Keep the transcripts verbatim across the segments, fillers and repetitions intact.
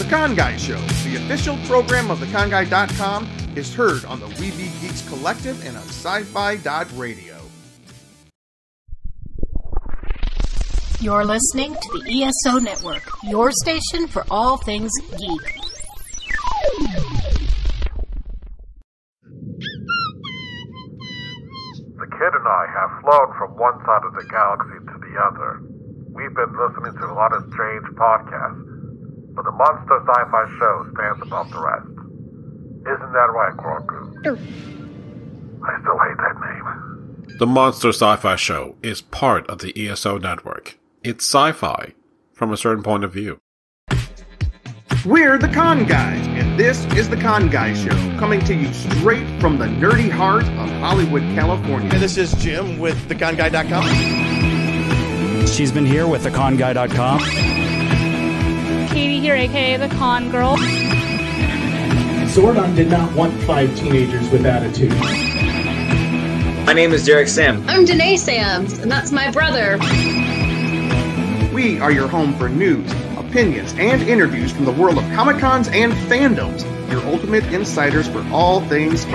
The Con Guy Show, the official program of the con guy dot com, is heard on the We Be Geeks Collective and on sci-fi dot radio. You're listening to the E S O Network, your station for all things geek. The kid and I have flown from one side of the galaxy to the other. We've been listening to a lot of strange podcasts, but the Monster Sci-Fi Show stands above the rest. Isn't that right, Grogu? I still hate that name. The Monster Sci-Fi Show is part of the E S O Network. It's sci-fi from a certain point of view. We're the Con Guys, and this is the Con Guy Show, coming to you straight from the nerdy heart of Hollywood, California. And this is Jim with the con guy dot com. She's been here with the con guy dot com. Katie here, aka the Con Girl. Zordon did not want five teenagers with attitude. My name is Derek Sam. I'm Danae Sams, and that's my brother. We are your home for news, opinions, and interviews from the world of Comic-Cons and fandoms. Your ultimate insiders for all things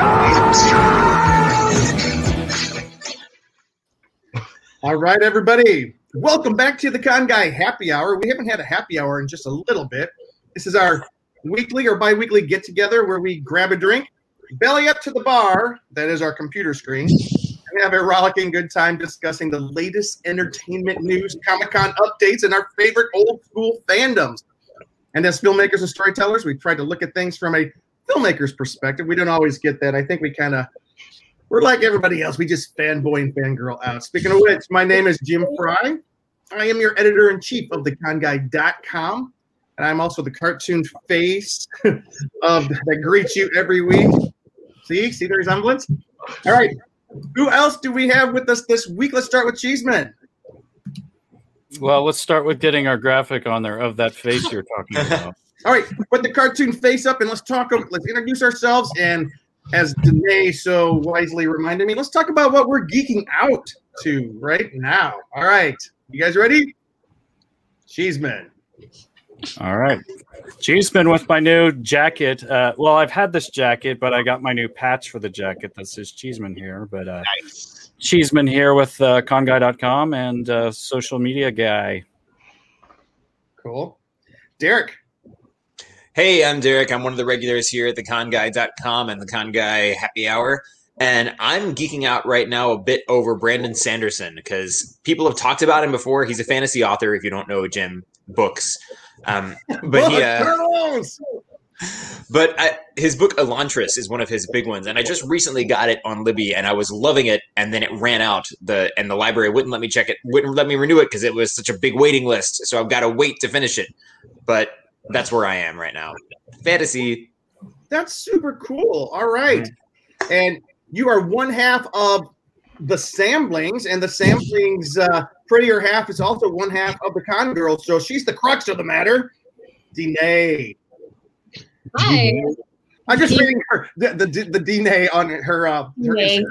All right, everybody. Welcome back to the Con Guy Happy Hour. We haven't had a happy hour in just a little bit. This is our weekly or bi-weekly get-together where we grab a drink, belly up to the bar, that is our computer screen, and have a rollicking good time discussing the latest entertainment news, Comic-Con updates, and our favorite old-school fandoms. And as filmmakers and storytellers, we try to look at things from a filmmaker's perspective. We don't always get that. I think we kind of, we're like everybody else. We just fanboy and fangirl out. Speaking of which, my name is Jim Fry. I am your editor-in-chief of the con guy dot com. And I'm also the cartoon face of that greets you every week. See? See the resemblance? All right. Who else do we have with us this week? Let's start with Cheeseman. Well, let's start with getting our graphic on there of that face you're talking about. All right. Put the cartoon face up and let's talk. Let's introduce ourselves. And as Danae so wisely reminded me, let's talk about what we're geeking out to right now. All right. You guys ready? Cheeseman. All right. Cheeseman with my new jacket. Uh, well, I've had this jacket, but I got my new patch for the jacket that says Cheeseman here. But uh, nice. Cheeseman here with uh, con guy dot com and uh, social media guy. Cool. Derek. Hey, I'm Derek. I'm one of the regulars here at the con guy dot com and the Con Guy Happy Hour. And I'm geeking out right now a bit over Brandon Sanderson because people have talked about him before. He's a fantasy author, if you don't know Jim, books. Um, but he, uh, but I, his book Elantris is one of his big ones, and I just recently got it on Libby, and I was loving it, and then it ran out. The and the library wouldn't let me check it, wouldn't let me renew it because it was such a big waiting list. So I've got to wait to finish it. But that's where I am right now. Fantasy. That's super cool. All right, mm-hmm. And you are one half of the Samblings, and the Samblings' uh, prettier half is also one half of the Con Girls. So she's the crux of the matter. Danae. Hi. I'm just reading her the the, the Danae on her uh her Danae.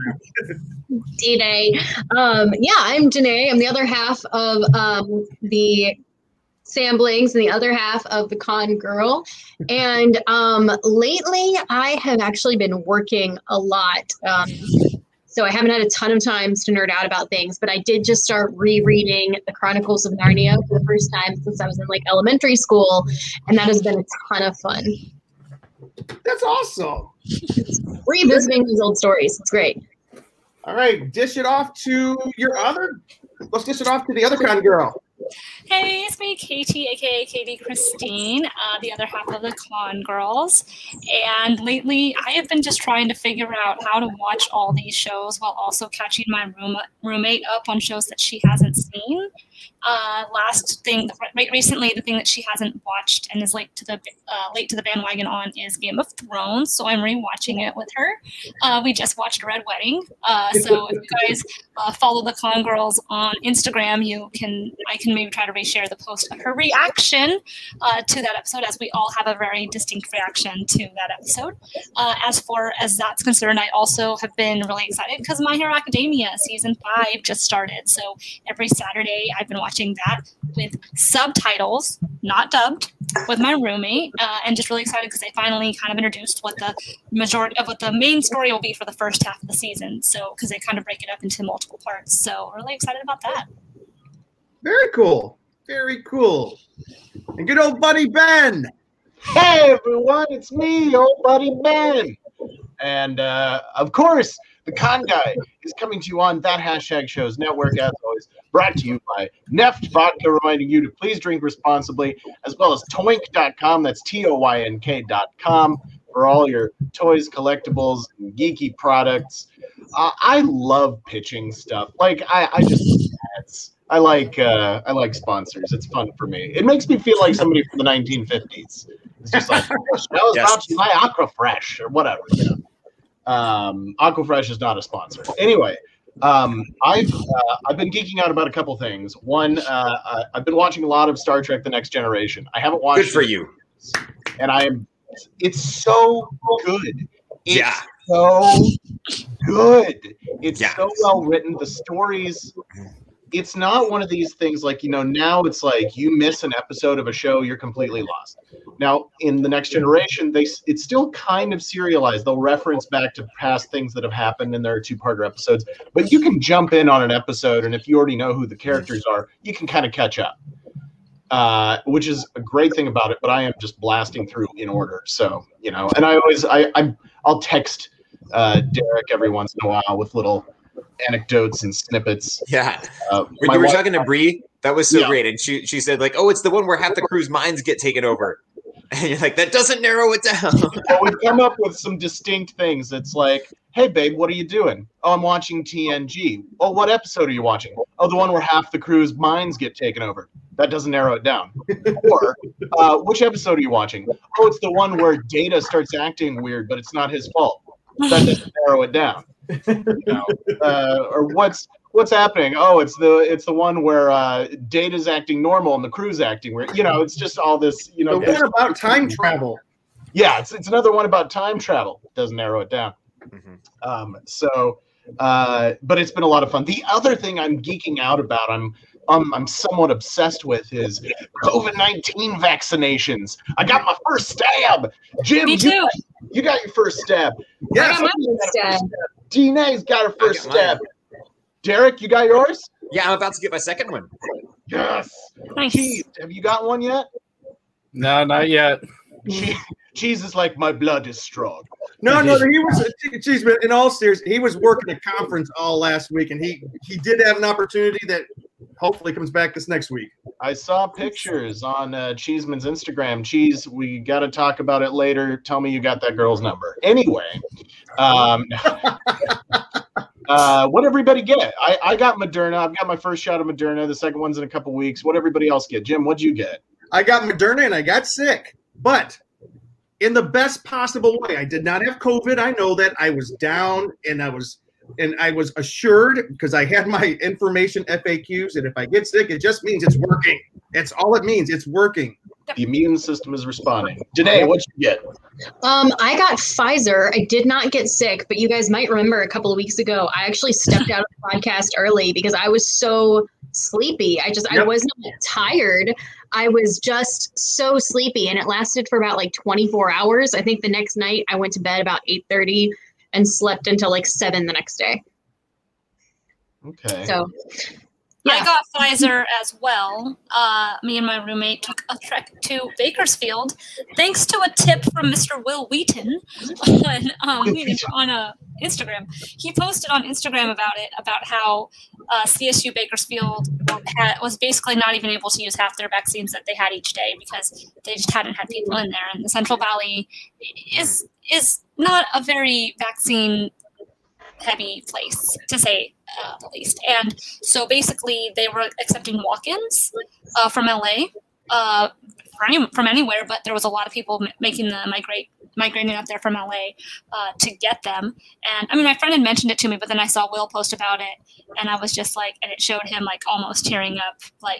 Danae. Um, yeah, I'm Danae. I'm the other half of um the Samblings and the other half of the Con Girl. And um lately I have actually been working a lot. Um So I haven't had a ton of times to nerd out about things, but I did just start rereading the Chronicles of Narnia for the first time since I was in like elementary school, and that has been a ton of fun. That's awesome. Revisiting these old stories. It's great. All right, dish it off to your other. Let's dish it off to the other Con Girl. Hey, it's me, Katie, aka Katie Christine, uh, the other half of the Con Girls. And lately, I have been just trying to figure out how to watch all these shows while also catching my room- roommate up on shows that she hasn't seen. Uh, last thing, right recently, the thing that she hasn't watched and is late to the uh, late to the bandwagon on is Game of Thrones. So I'm rewatching it with her. Uh, we just watched Red Wedding. Uh, so if you guys uh, follow the Con Girls on Instagram, you can I can maybe try to Barbie share the post of her reaction uh, to that episode, as we all have a very distinct reaction to that episode. Uh, as far as that's concerned, I also have been really excited because My Hero Academia season five just started. So every Saturday I've been watching that with subtitles, not dubbed, with my roommate, uh, and just really excited because they finally kind of introduced what the majority of what the main story will be for the first half of the season. So because they kind of break it up into multiple parts. So really excited about that. Very cool. Very cool. And good old buddy Ben. Hey everyone, it's me, old buddy Ben. And uh, of course, the Con Guy is coming to you on That Hashtag Shows Network, as always, brought to you by Neft Vodka, reminding you to please drink responsibly, as well as toynk dot com, that's T O Y N K dot com, for all your toys, collectibles, and geeky products. Uh, I love pitching stuff. Like, I, I just, ads. I like, uh, I like sponsors. It's fun for me. It makes me feel like somebody from the nineteen fifties. It's just like, I was Yes. about to buy Aquafresh or whatever, you know. Um, Aquafresh is not a sponsor. Anyway, um, I've uh, I've been geeking out about a couple things. One, uh, I- I've been watching a lot of Star Trek: The Next Generation. I haven't watched Good for it, you. and I am. It's so good. It's Yeah. so good. It's Yeah. so well written. The stories. It's not one of these things like, you know, now it's like you miss an episode of a show, you're completely lost. Now, in The Next Generation, they it's still kind of serialized. They'll reference back to past things that have happened in their two-parter episodes, but you can jump in on an episode, and if you already know who the characters are, you can kind of catch up, uh, which is a great thing about it, but I am just blasting through in order. So, you know, and I always, I, I I'll text uh, Derek every once in a while with little anecdotes and snippets. Yeah. Uh, When my you were wife- talking to Bree, that was so Yeah. great. And she she said, like, oh, it's the one where half the crew's minds get taken over. And you're like, that doesn't narrow it down. Well, we've come up with some distinct things. It's like, hey, babe, what are you doing? Oh, I'm watching T N G. Oh, what episode are you watching? Oh, the one where half the crew's minds get taken over. That doesn't narrow it down. Or, uh, which episode are you watching? Oh, it's the one where Data starts acting weird, but it's not his fault. That doesn't narrow it down. You know? uh, or what's what's happening? Oh, it's the it's the one where uh, Data's acting normal and the crew's acting weird. You know, it's just all this. You know, The one about time travel. yeah, it's it's another one about time travel. Doesn't narrow it down. Mm-hmm. Um, so, uh, but it's been a lot of fun. The other thing I'm geeking out about, I'm um, I'm somewhat obsessed with, is COVID nineteen vaccinations. I got my first stab. Jim, Me you too. got, you got your first stab. I got my first stab. Dinae's got her first got mine. stab. Derek, you got yours? Yeah, I'm about to get my second one. Yes. Nice. Cheese, have you got one yet? No, not yet. Che- Cheese is like, my blood is strong. No, no, he was. Geez, but in all seriousness, he was working a conference all last week, and he he did have an opportunity that hopefully comes back this next week. I saw pictures on uh, Cheeseman's Instagram. Cheese, we got to talk about it later. Tell me you got that girl's number. Anyway, um, uh, what everybody get? I, I got Moderna. I've got my first shot of Moderna. The second one's in a couple weeks. What everybody else get? Jim, what'd you get? I got Moderna and I got sick, but in the best possible way. I did not have COVID. I know that. I was down and I was and I was assured because I had my information F A Qs, and if I get sick, it just means it's working. It's all it means. It's working. The immune system is responding. Janae, what'd you get? Um, I got Pfizer. I did not get sick, but you guys might remember a couple of weeks ago, I actually stepped out of the podcast early because I was so sleepy. I just, I Yep. wasn't tired. I was just so sleepy, and it lasted for about like twenty-four hours. I think the next night I went to bed about eight thirty and slept until like seven the next day. Okay. So, I yeah. got Pfizer as well. Uh, me and my roommate took a trek to Bakersfield, thanks to a tip from Mister Will Wheaton on um, on a Instagram. He posted on Instagram about it, about how uh, C S U Bakersfield had, was basically not even able to use half their vaccines that they had each day because they just hadn't had people in there. And the Central Valley is is not a very vaccine heavy place, to say uh, the least. And so basically they were accepting walk-ins uh, from L A, uh, from, from anywhere, but there was a lot of people m- making the migrate migrating out there from L A uh, to get them. And I mean, my friend had mentioned it to me, but then I saw Will post about it, and I was just like, and it showed him like almost tearing up, like,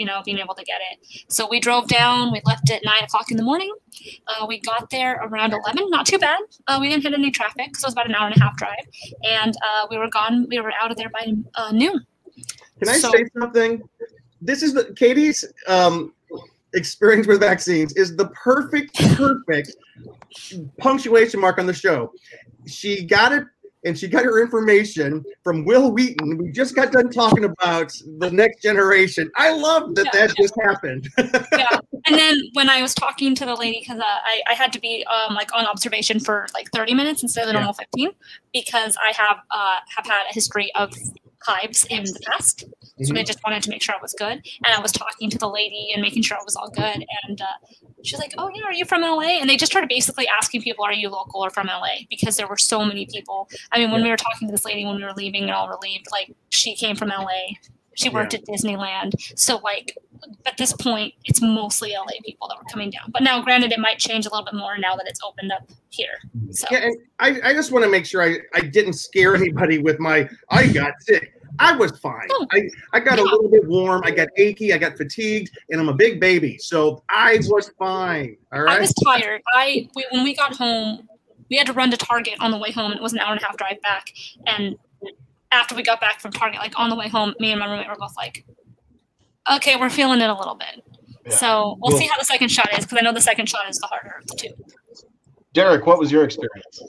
you know, being able to get it. So we drove down. We left at nine o'clock in the morning. Uh, we got there around eleven. Not too bad. Uh, we didn't hit any traffic, so it was about an hour and a half drive. And uh, we were gone. We were out of there by uh, noon. Can I So- say something? This is the Katie's um, experience with vaccines is the perfect, perfect punctuation mark on the show. She got it, and she got her information from Will Wheaton. We just got done talking about the next generation. I love that Yeah. that just happened. Yeah. And then when I was talking to the lady, because uh, I, I had to be um, like on observation for like thirty minutes instead of the normal fifteen, because I have uh, have had a history of hives in the past. So they just wanted to make sure I was good. And I was talking to the lady and making sure I was all good. And uh, she's like, oh, yeah, are you from L A? And they just started basically asking people, are you local or from L A? Because there were so many people. I mean, when we were talking to this lady when we were leaving and all relieved, like she came from L A. She worked Yeah. at Disneyland. So like at this point, it's mostly L A people that were coming down. But now, granted, it might change a little bit more now that it's opened up here. So Yeah, and I, I just want to make sure I, I didn't scare anybody with my, I got sick. I was fine. Oh. I, I got a little bit warm. I got achy. I got fatigued, and I'm a big baby. So I was fine. All right. I was tired. I we, when we got home, we had to run to Target on the way home. And it was an hour and a half drive back. And after we got back from Target, like on the way home, me and my roommate were both like, okay, we're feeling it a little bit. Yeah. So we'll Cool. see how the second shot is, because I know the second shot is the harder of the two. Derek, what was your experience?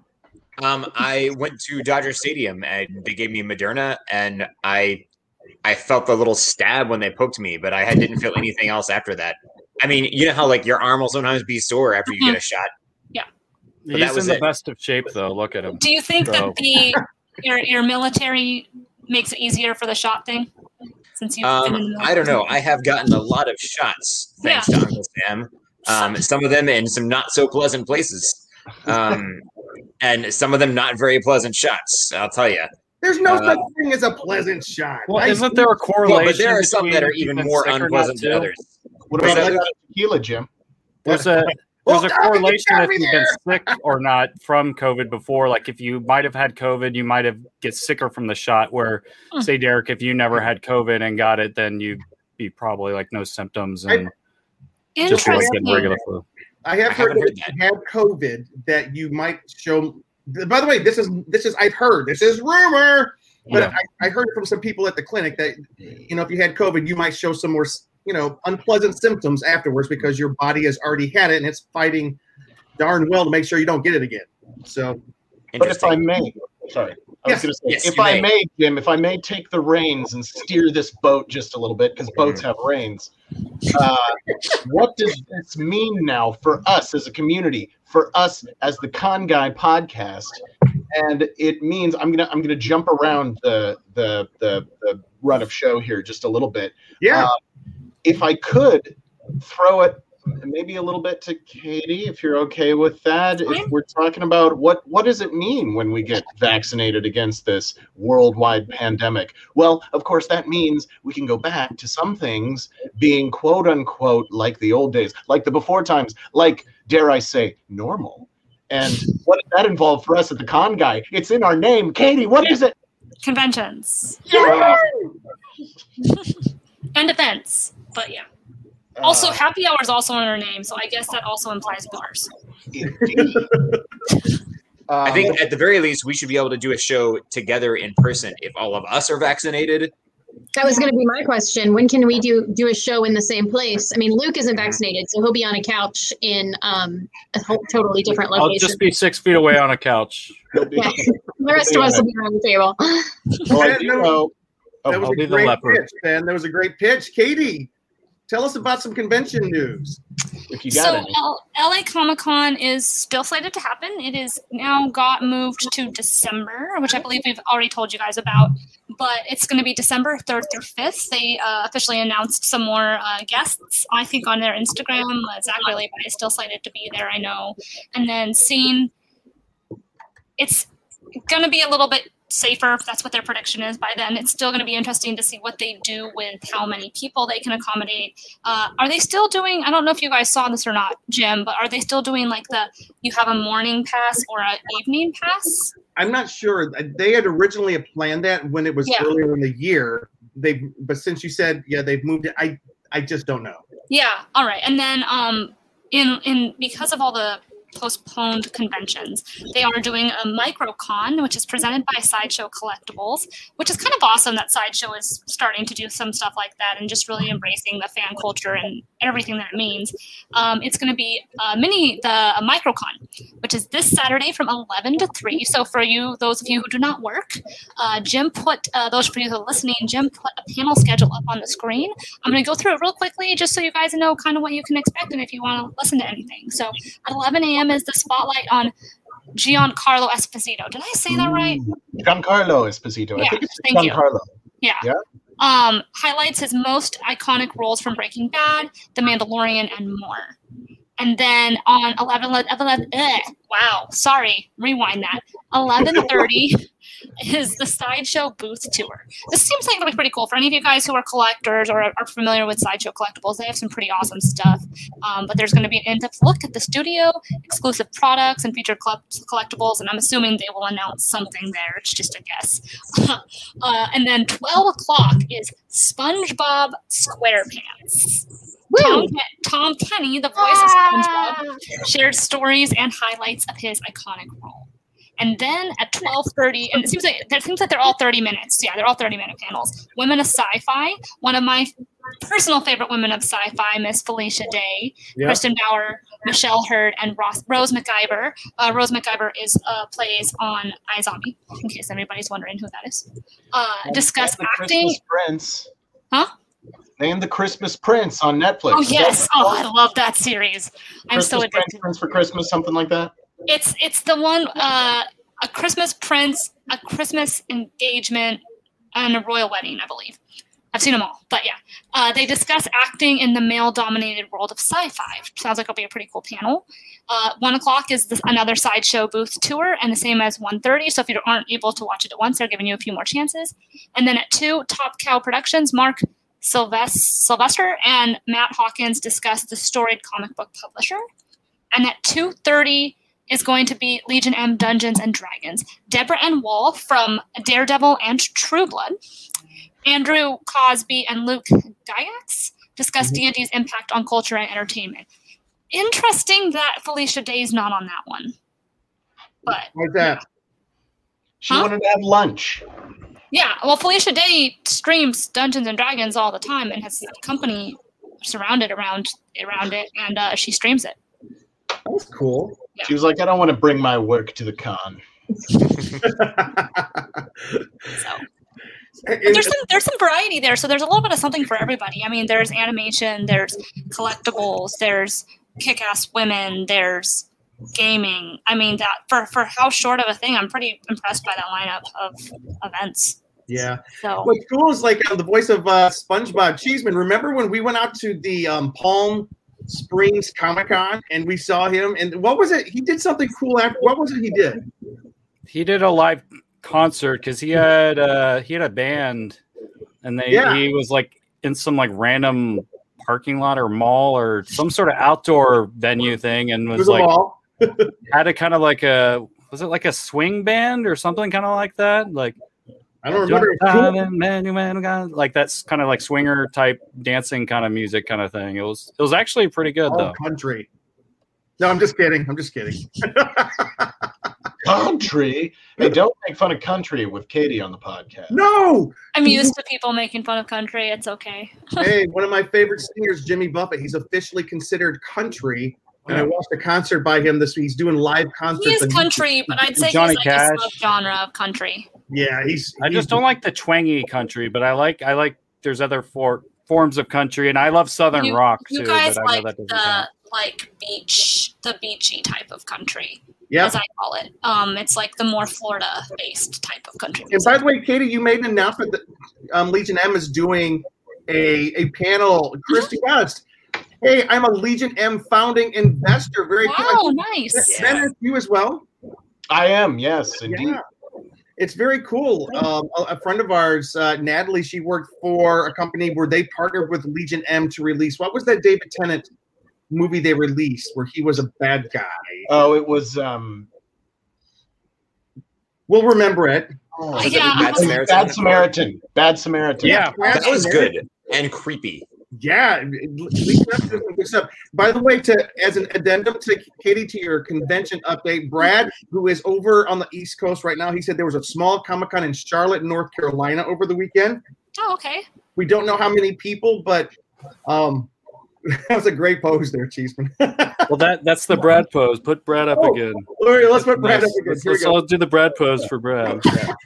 Um, I went to Dodger Stadium and they gave me Moderna, and I I felt the little stab when they poked me, but I had, didn't feel anything else after that. I mean, you know how like your arm will sometimes be sore after you get a shot. Yeah. But that He's was in the it. best of shape, though. Look at him. Do you think So- that the your your military makes it easier for the shot thing? Since you've been in Um, the I don't know. military? I have gotten a lot of shots thanks Yeah. to Uncle Sam. Um, some of them in some not so pleasant places, um, and some of them not very pleasant shots. I'll tell you. There's no Uh, such thing as a pleasant shot. Well, I- isn't there a Well, correlation? but there are some that are between even being more sick or not, unpleasant than too? others. What Was about that- what about tequila, Jim? There's a Well, there's a Tommy, correlation get if me you've been sick or not from COVID before. Like if you might have had COVID, you might have get sicker from the shot. Where, Hmm. say, Derek, if you never had COVID and got it, then you'd be probably like no symptoms and just be like getting Interesting. regular flu. I have I heard haven't that heard if you have COVID that you might show. By the way, this is this is I've heard this is rumor, but Yeah. I, I heard it from some people at the clinic that you know if you had COVID, you might show some more you know unpleasant symptoms afterwards because your body has already had it and it's fighting darn well to make sure you don't get it again. So, But if I Interesting. may, sorry, I Yes. was going to say, Yes, if you I may. may, Jim, if I may take the reins and steer this boat just a little bit, because boats have reins. Uh, what does this mean now for us as a community, for us as the Con Guy podcast? And it means I'm gonna I'm gonna jump around the the the, the run of show here just a little bit. yeah. Uh, if I could throw it maybe a little bit to Katie, if you're okay with that, if Fine. we're talking about what what does it mean when we get vaccinated against this worldwide pandemic? Well, of course, that means we can go back to some things being quote unquote like the old days, like the before times, like dare I say normal. And what does that involve for us at the Con Guy? It's in our name. Katie, what is it? Conventions Yeah. and events, but yeah. Also, Uh, happy hour is also in our name, so I guess that also implies bars. indeed. I Um, think at the very least we should be able to do a show together in person if all of us are vaccinated. That was going to be my question. When can we do do a show in the same place? I mean, Luke isn't vaccinated, so he'll be on a couch in um, a whole, totally different I'll location. just be six feet away on a couch. Yeah. The rest of us will be around the table. well, I Yeah, do no. know- oh, That was I'll a be the great leopard. pitch, Ben. That was a great pitch. Katie, tell us about some convention news. if you got So any. L- LA Comic Con is still slated to happen. It is now got moved to December, which I believe we've already told you guys about. But it's going to be December third through fifth. They uh, officially announced some more uh, guests, I think, on their Instagram. Uh, Zach Levi is still slated to be there, I know. And then Scene, it's going to be a little bit safer. That's what their prediction is by then. It's still going to be interesting to see what they do with how many people they can accommodate. Uh, are they still doing, I don't know if you guys saw this or not, Jim, but are they still doing like the, you have a morning pass or an evening pass? I'm not sure. They had originally planned that when it was Yeah. earlier in the year, they but since you said yeah they've moved it, I I just don't know. Yeah. All right. And then um, in in because of all the postponed conventions, they are doing a microcon, which is presented by Sideshow Collectibles, which is kind of awesome that Sideshow is starting to do some stuff like that and just really embracing the fan culture and everything that it means. Um, it's going to be a mini, the a microcon, which is this Saturday from eleven to three. So for you, those of you who do not work, uh, Jim put, uh, those of you who are listening, Jim put a panel schedule up on the screen. I'm going to go through it real quickly just so you guys know kind of what you can expect and if you want to listen to anything. So at eleven a.m. is the spotlight on Giancarlo Esposito. Did I say that right? Giancarlo Esposito. Yeah, I think it's thank you. Giancarlo. Yeah. Yeah. Um, highlights his most iconic roles from Breaking Bad, The Mandalorian, and more. And then on eleven, eleven, ugh, wow, sorry, rewind that. eleven thirty is the Sideshow booth tour. This seems like it'll be pretty cool for any of you guys who are collectors or are familiar with Sideshow Collectibles. They have some pretty awesome stuff. Um, but there's going to be an in-depth look at the studio, exclusive products, and featured collectibles. And I'm assuming they will announce something there. It's just a guess. uh, and then twelve o'clock is SpongeBob SquarePants. Tom, Tom Kenny, the voice ah. of SpongeBob, shared stories and highlights of his iconic role. And then at twelve thirty, and it seems like it seems like they're all thirty minutes. Yeah, they're all thirty minute panels. Women of Sci-Fi, one of my personal favorite women of Sci-Fi, Miss Felicia Day, yep. Kristen Bauer, Michelle Hurd, and Ross, Rose McIver. Uh, Rose McIver is uh, plays on iZombie, in case anybody's wondering who that is. Uh, discuss acting. Christmas Prince. Huh? And the Christmas Prince on Netflix. Oh yes! Oh, I love that series. I'm Christmas so addicted. Prince, Prince for Christmas, something like that. It's it's the one uh, a Christmas Prince, a Christmas engagement, and a royal wedding, I believe. I've seen them all, but yeah, uh, they discuss acting in the male-dominated world of sci-fi. Sounds like it'll be a pretty cool panel. Uh, one o'clock is the, another Sideshow booth tour, and the same as one thirty. So if you aren't able to watch it at once, they're giving you a few more chances. And then at two, Top Cow Productions, Mark Sylvester, Sylvester and Matt Hawkins discuss the storied comic book publisher. And at two thirty is going to be Legion M Dungeons and Dragons. Deborah Ann Wall from Daredevil and True Blood. Andrew Cosby and Luke Gygax discuss mm-hmm. D and D's impact on culture and entertainment. Interesting that Felicia Day's not on that one. But why's that? She huh? wanted to have lunch. Yeah, well, Felicia Day streams Dungeons and Dragons all the time and has a company surrounded around around it, and uh, she streams it. That's cool. Yeah. She was like, I don't want to bring my work to the con. So, but there's some there's some variety there, so there's a little bit of something for everybody. I mean, there's animation, there's collectibles, there's kick-ass women, there's gaming. I mean, that for for how short of a thing, I'm pretty impressed by that lineup of events. Yeah. So what's cool is like uh, the voice of uh, SpongeBob Cheeseman. Remember when we went out to the um, Palm Springs Comic Con and we saw him? And what was it? He did something cool after. What was it he did? He did a live concert because he had uh, he had a band, and they Yeah. he was like in some like random parking lot or mall or some sort of outdoor venue thing, and was Was a like mall. had a kind of like a was it like a swing band or something kind of like that, like I don't remember. It was cool. like that's kind of like swinger type dancing kind of music kind of thing. It was it was actually pretty good Oh, though. country. No, I'm just kidding. I'm just kidding. Country? Hey, don't make fun of country with Katie on the podcast. No. I'm used to people making fun of country. It's okay. Hey, one of my favorite singers, Jimmy Buffett. He's officially considered country. And I watched a concert by him this week. He's doing live concerts. He is and- country, but I'd say Johnny he's like Cash. a subgenre of country. Yeah, he's. I just don't like the twangy country, but I like I like there's other for, forms of country, and I love southern You, rock you too. guys But I know like that doesn't the count. like beach, the beachy type of country, Yeah. as I call it. Um, it's like the more Florida-based type of country. And by the way, Katie, you made an announcement that um, Legion M is doing a a panel. Christy Gust. Hey, I'm a Legion M founding investor. Very Wow, cool. nice. Ben, are you as well? I am, yes, indeed. Yeah. It's very cool. Um, a, a friend of ours, uh, Natalie, she worked for a company where they partnered with Legion M to release, what was that David Tennant movie they released where he was a bad guy? Oh, it was um We'll remember it. Oh, yeah. Bad Samaritan. Bad Samaritan. Bad Samaritan. Yeah, that was good and creepy. Yeah, good stuff. By the way, to as an addendum to Katie, to your convention update, Brad, who is over on the East Coast right now, he said there was a small Comic-Con in Charlotte, North Carolina over the weekend. Oh, okay. We don't know how many people, but um, that was a great pose there, Cheeseman. Well, that that's the Brad pose. Put Brad up Oh, again. all right, let's put Brad Nice. up again. Let's, Here we let's go. all do the Brad pose for Brad.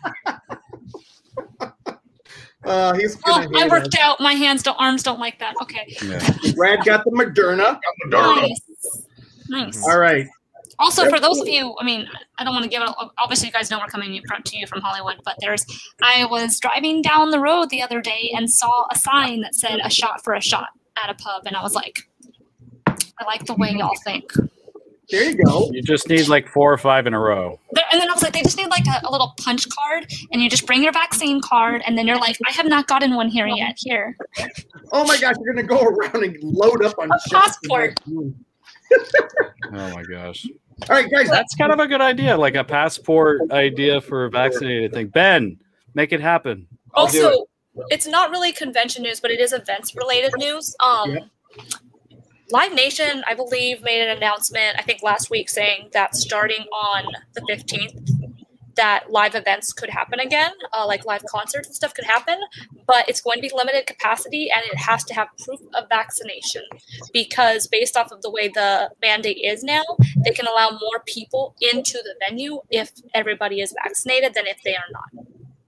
Uh, he's Oh, gonna I hate worked us. out. My hands don't, arms don't like that. Okay. Brad got the Moderna. Nice. Nice. All right. Also, for those of you, I mean, I don't want to give it. Obviously, you guys know we're coming to you from Hollywood, but there's. I was driving down the road the other day and saw a sign that said "a shot for a shot" at a pub, and I was like, I like the way y'all think. There you go. You just need like four or five in a row. There, and then I was like, they just need like a, a little punch card, and you just bring your vaccine card, and then you're like, I have not gotten one here yet. Here. Oh my gosh, you're gonna go around and load up on A shots. passport. Oh my gosh. All right, guys. That's kind of a good idea, like a passport idea for a vaccinated thing. Ben, make it happen. I'll do it. Also, it's not really convention news, but it is events related news. Um, Yeah. Live Nation, I believe, made an announcement, I think last week, saying that starting on the fifteenth, that live events could happen again, uh, like live concerts and stuff could happen, but it's going to be limited capacity and it has to have proof of vaccination, because based off of the way the mandate is now, they can allow more people into the venue if everybody is vaccinated than if they are not.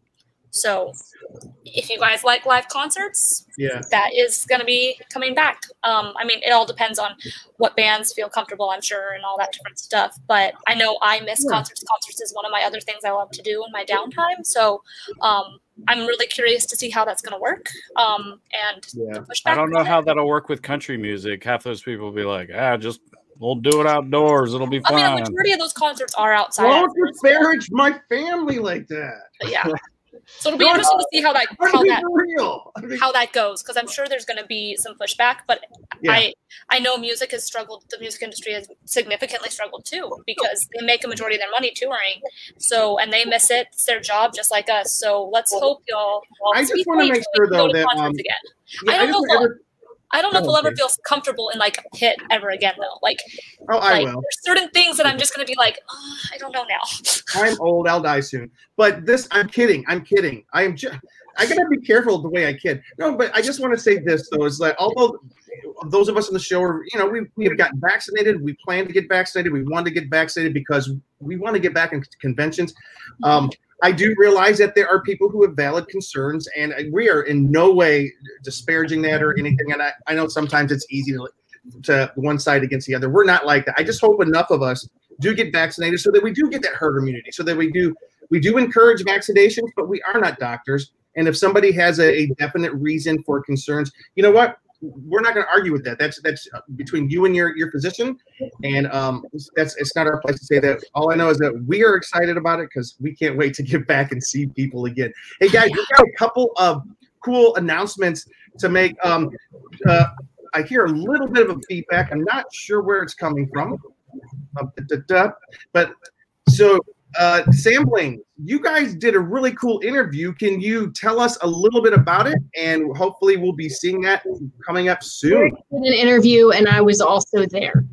So if you guys like live concerts, Yeah. that is going to be coming back. Um, I mean, it all depends on what bands feel comfortable, I'm sure, and all that different stuff. But I know I miss Yeah. concerts. Concerts is one of my other things I love to do in my downtime. So um, I'm really curious to see how that's going to work. Um, and Yeah. push I back don't know on it. how that'll work with country music. Half those people will be like, ah, just we'll do it outdoors. It'll be I mean, a fine. majority of those concerts are outside. Don't disparage my family like that. But yeah. So it'll be No, interesting no. to see how that I'm how being that real. how that goes, because I'm sure there's going to be some pushback. But Yeah. I I know music has struggled. The music industry has significantly struggled too, because they make a majority of their money touring. So and they miss it. It's their job, just like us. So let's hope y'all. I just speak wanna safe make so we sure, can though, go to that, concerts um, again. yeah, I I don't just know. want If we'll, ever- I don't know if Oh, we'll ever okay. feel comfortable in like a pit ever again, though. Like, Oh, I like will. there's certain things that I'm just going to be like, oh, I don't know now. I'm old. I'll die soon. But this, I'm kidding. I'm kidding. I am just. I gotta be careful the way I kid. No, but I just want to say this though: is that although those of us in the show are, you know, we we have gotten vaccinated. We plan to get vaccinated. We want to get vaccinated because we want to get back into conventions. Um, I do realize that there are people who have valid concerns, and we are in no way disparaging that or anything. And I, I know sometimes it's easy to to one side against the other. We're not like that. I just hope enough of us do get vaccinated so that we do get that herd immunity, so that we do we do encourage vaccinations, but we are not doctors. And if somebody has a, a definite reason for concerns, you know what? We're not going to argue with that. That's that's between you and your your physician, and um, that's it's not our place to say that. All I know is that we are excited about it because we can't wait to get back and see people again. Hey guys, we've got a couple of cool announcements to make. Um, uh, I hear a little bit of a feedback. I'm not sure where it's coming from, uh, da, da, da. but so. Uh, Sambling, you guys did a really cool interview. Can you tell us a little bit about it? And hopefully we'll be seeing that coming up soon. Did an interview, and I was also there.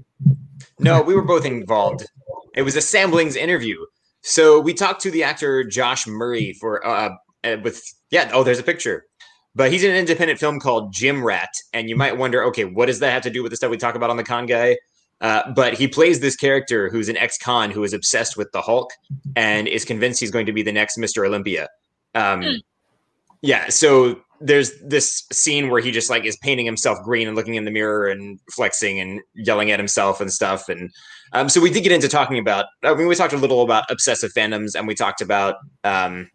No, we were both involved. It was a Samblings interview. So we talked to the actor Josh Murray for uh uh, with yeah. Oh, there's a picture. But he's in an independent film called Gym Rat, and you might wonder, okay, what does that have to do with the stuff we talk about on the Con Guy? Uh, but he plays this character who's an ex-con who is obsessed with the Hulk and is convinced he's going to be the next Mister Olympia. Um, Hmm. Yeah, so there's this scene where he just like is painting himself green and looking in the mirror and flexing and yelling at himself and stuff. And um, so we did get into talking about, I mean, we talked a little about obsessive fandoms, and we talked about um,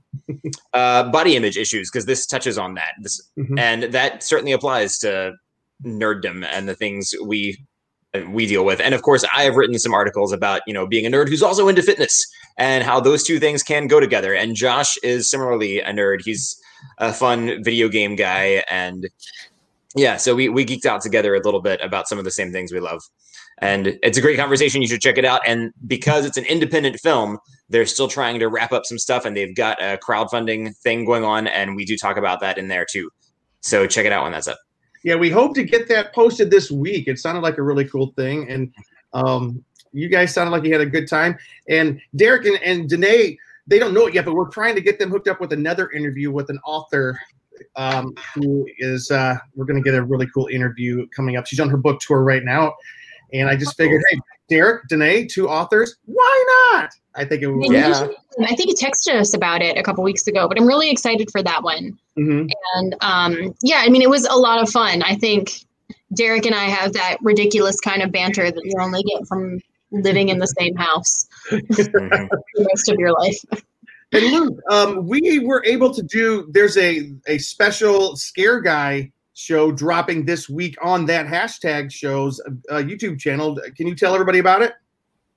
uh, body image issues, because this touches on that. This, Mhm. and that certainly applies to nerddom and the things we we deal with. And of course, I have written some articles about, you know, being a nerd who's also into fitness and how those two things can go together. And Josh is similarly a nerd. He's a fun video game guy. And yeah, so we, we geeked out together a little bit about some of the same things we love. And it's a great conversation. You should check it out. And because it's an independent film, they're still trying to wrap up some stuff, and they've got a crowdfunding thing going on, and we do talk about that in there too. So check it out when that's up. Yeah, we hope to get that posted this week. It sounded like a really cool thing, and um, you guys sounded like you had a good time. And Derek and, and Danae, they don't know it yet, but we're trying to get them hooked up with another interview with an author um, who is, uh, we're going to get a really cool interview coming up. She's on her book tour right now. And I just figured, hey, Derek, Danae, two authors, why not? I think it would. Yeah. I think he texted us about it a couple weeks ago, but I'm really excited for that one. Mm-hmm. And um, yeah, I mean, it was a lot of fun. I think Derek and I have that ridiculous kind of banter that you only get from living in the same house the rest of your life. And Luke, um, we were able to do, there's a, a special Scare Guy show dropping this week on that hashtag show's uh, YouTube channel. Can you tell everybody about it?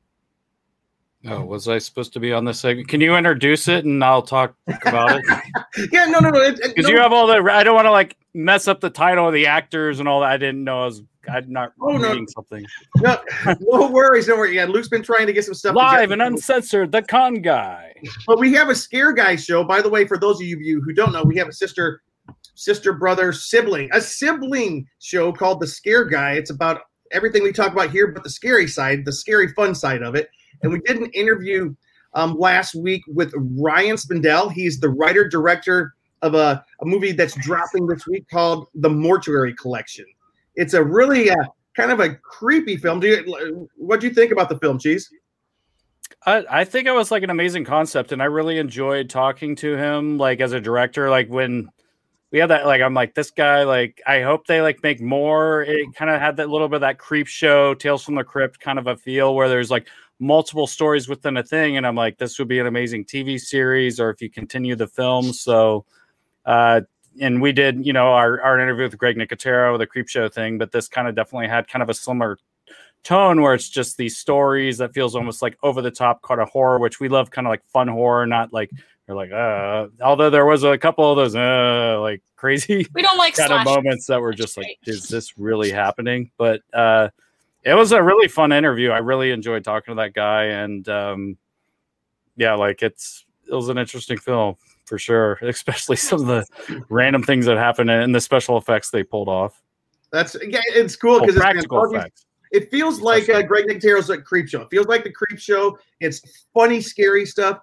Oh, was I supposed to be on this segment? Can you introduce it and I'll talk about it? yeah, no, no, no. Because no. you have all the, I don't want to like mess up the title of the actors and all that. I didn't know I was, I'm not oh, reading no. something. No, no worries, no worries. Yeah, Luke's been trying to get some stuff live together. and uncensored. The Con Guy. But we have a Scare Guy show. By the way, for those of you who don't know, we have a sister, sister, brother, sibling, a sibling show called The Scare Guy. It's about everything we talk about here, but the scary side, the scary fun side of it. And we did an interview um, last week with Ryan Spindell. He's the writer director of a, a movie that's dropping this week called The Mortuary Collection. It's a really uh, kind of a creepy film. Do you, what do you think about the film, Cheese? I, I think it was like an amazing concept, and I really enjoyed talking to him, like as a director. Like when we had that, like I'm like this guy. Like I hope they like make more. It kind of had that little bit of that creep show, Tales from the Crypt kind of a feel where there's like multiple stories within a thing, and I'm like, this would be an amazing T V series, or if you continue the film. So, uh, and we did, you know, our, our interview with Greg Nicotero, the creep show thing, but this kind of definitely had kind of a similar tone where it's just these stories that feels almost like over the top kind of horror, which we love, kind of like fun horror, not like you're like, uh, although there was a couple of those, uh, like crazy we don't like kind of moments that were just like, is this really happening? But, uh, it was a really fun interview. I really enjoyed talking to that guy, and um, yeah, like it's it was an interesting film for sure, especially some of the random things that happened and the special effects they pulled off. That's yeah, it's cool because oh, it's practical effects. It feels like uh, Greg Nicotero's like Creep Show. It feels like the Creep Show. It's funny, scary stuff.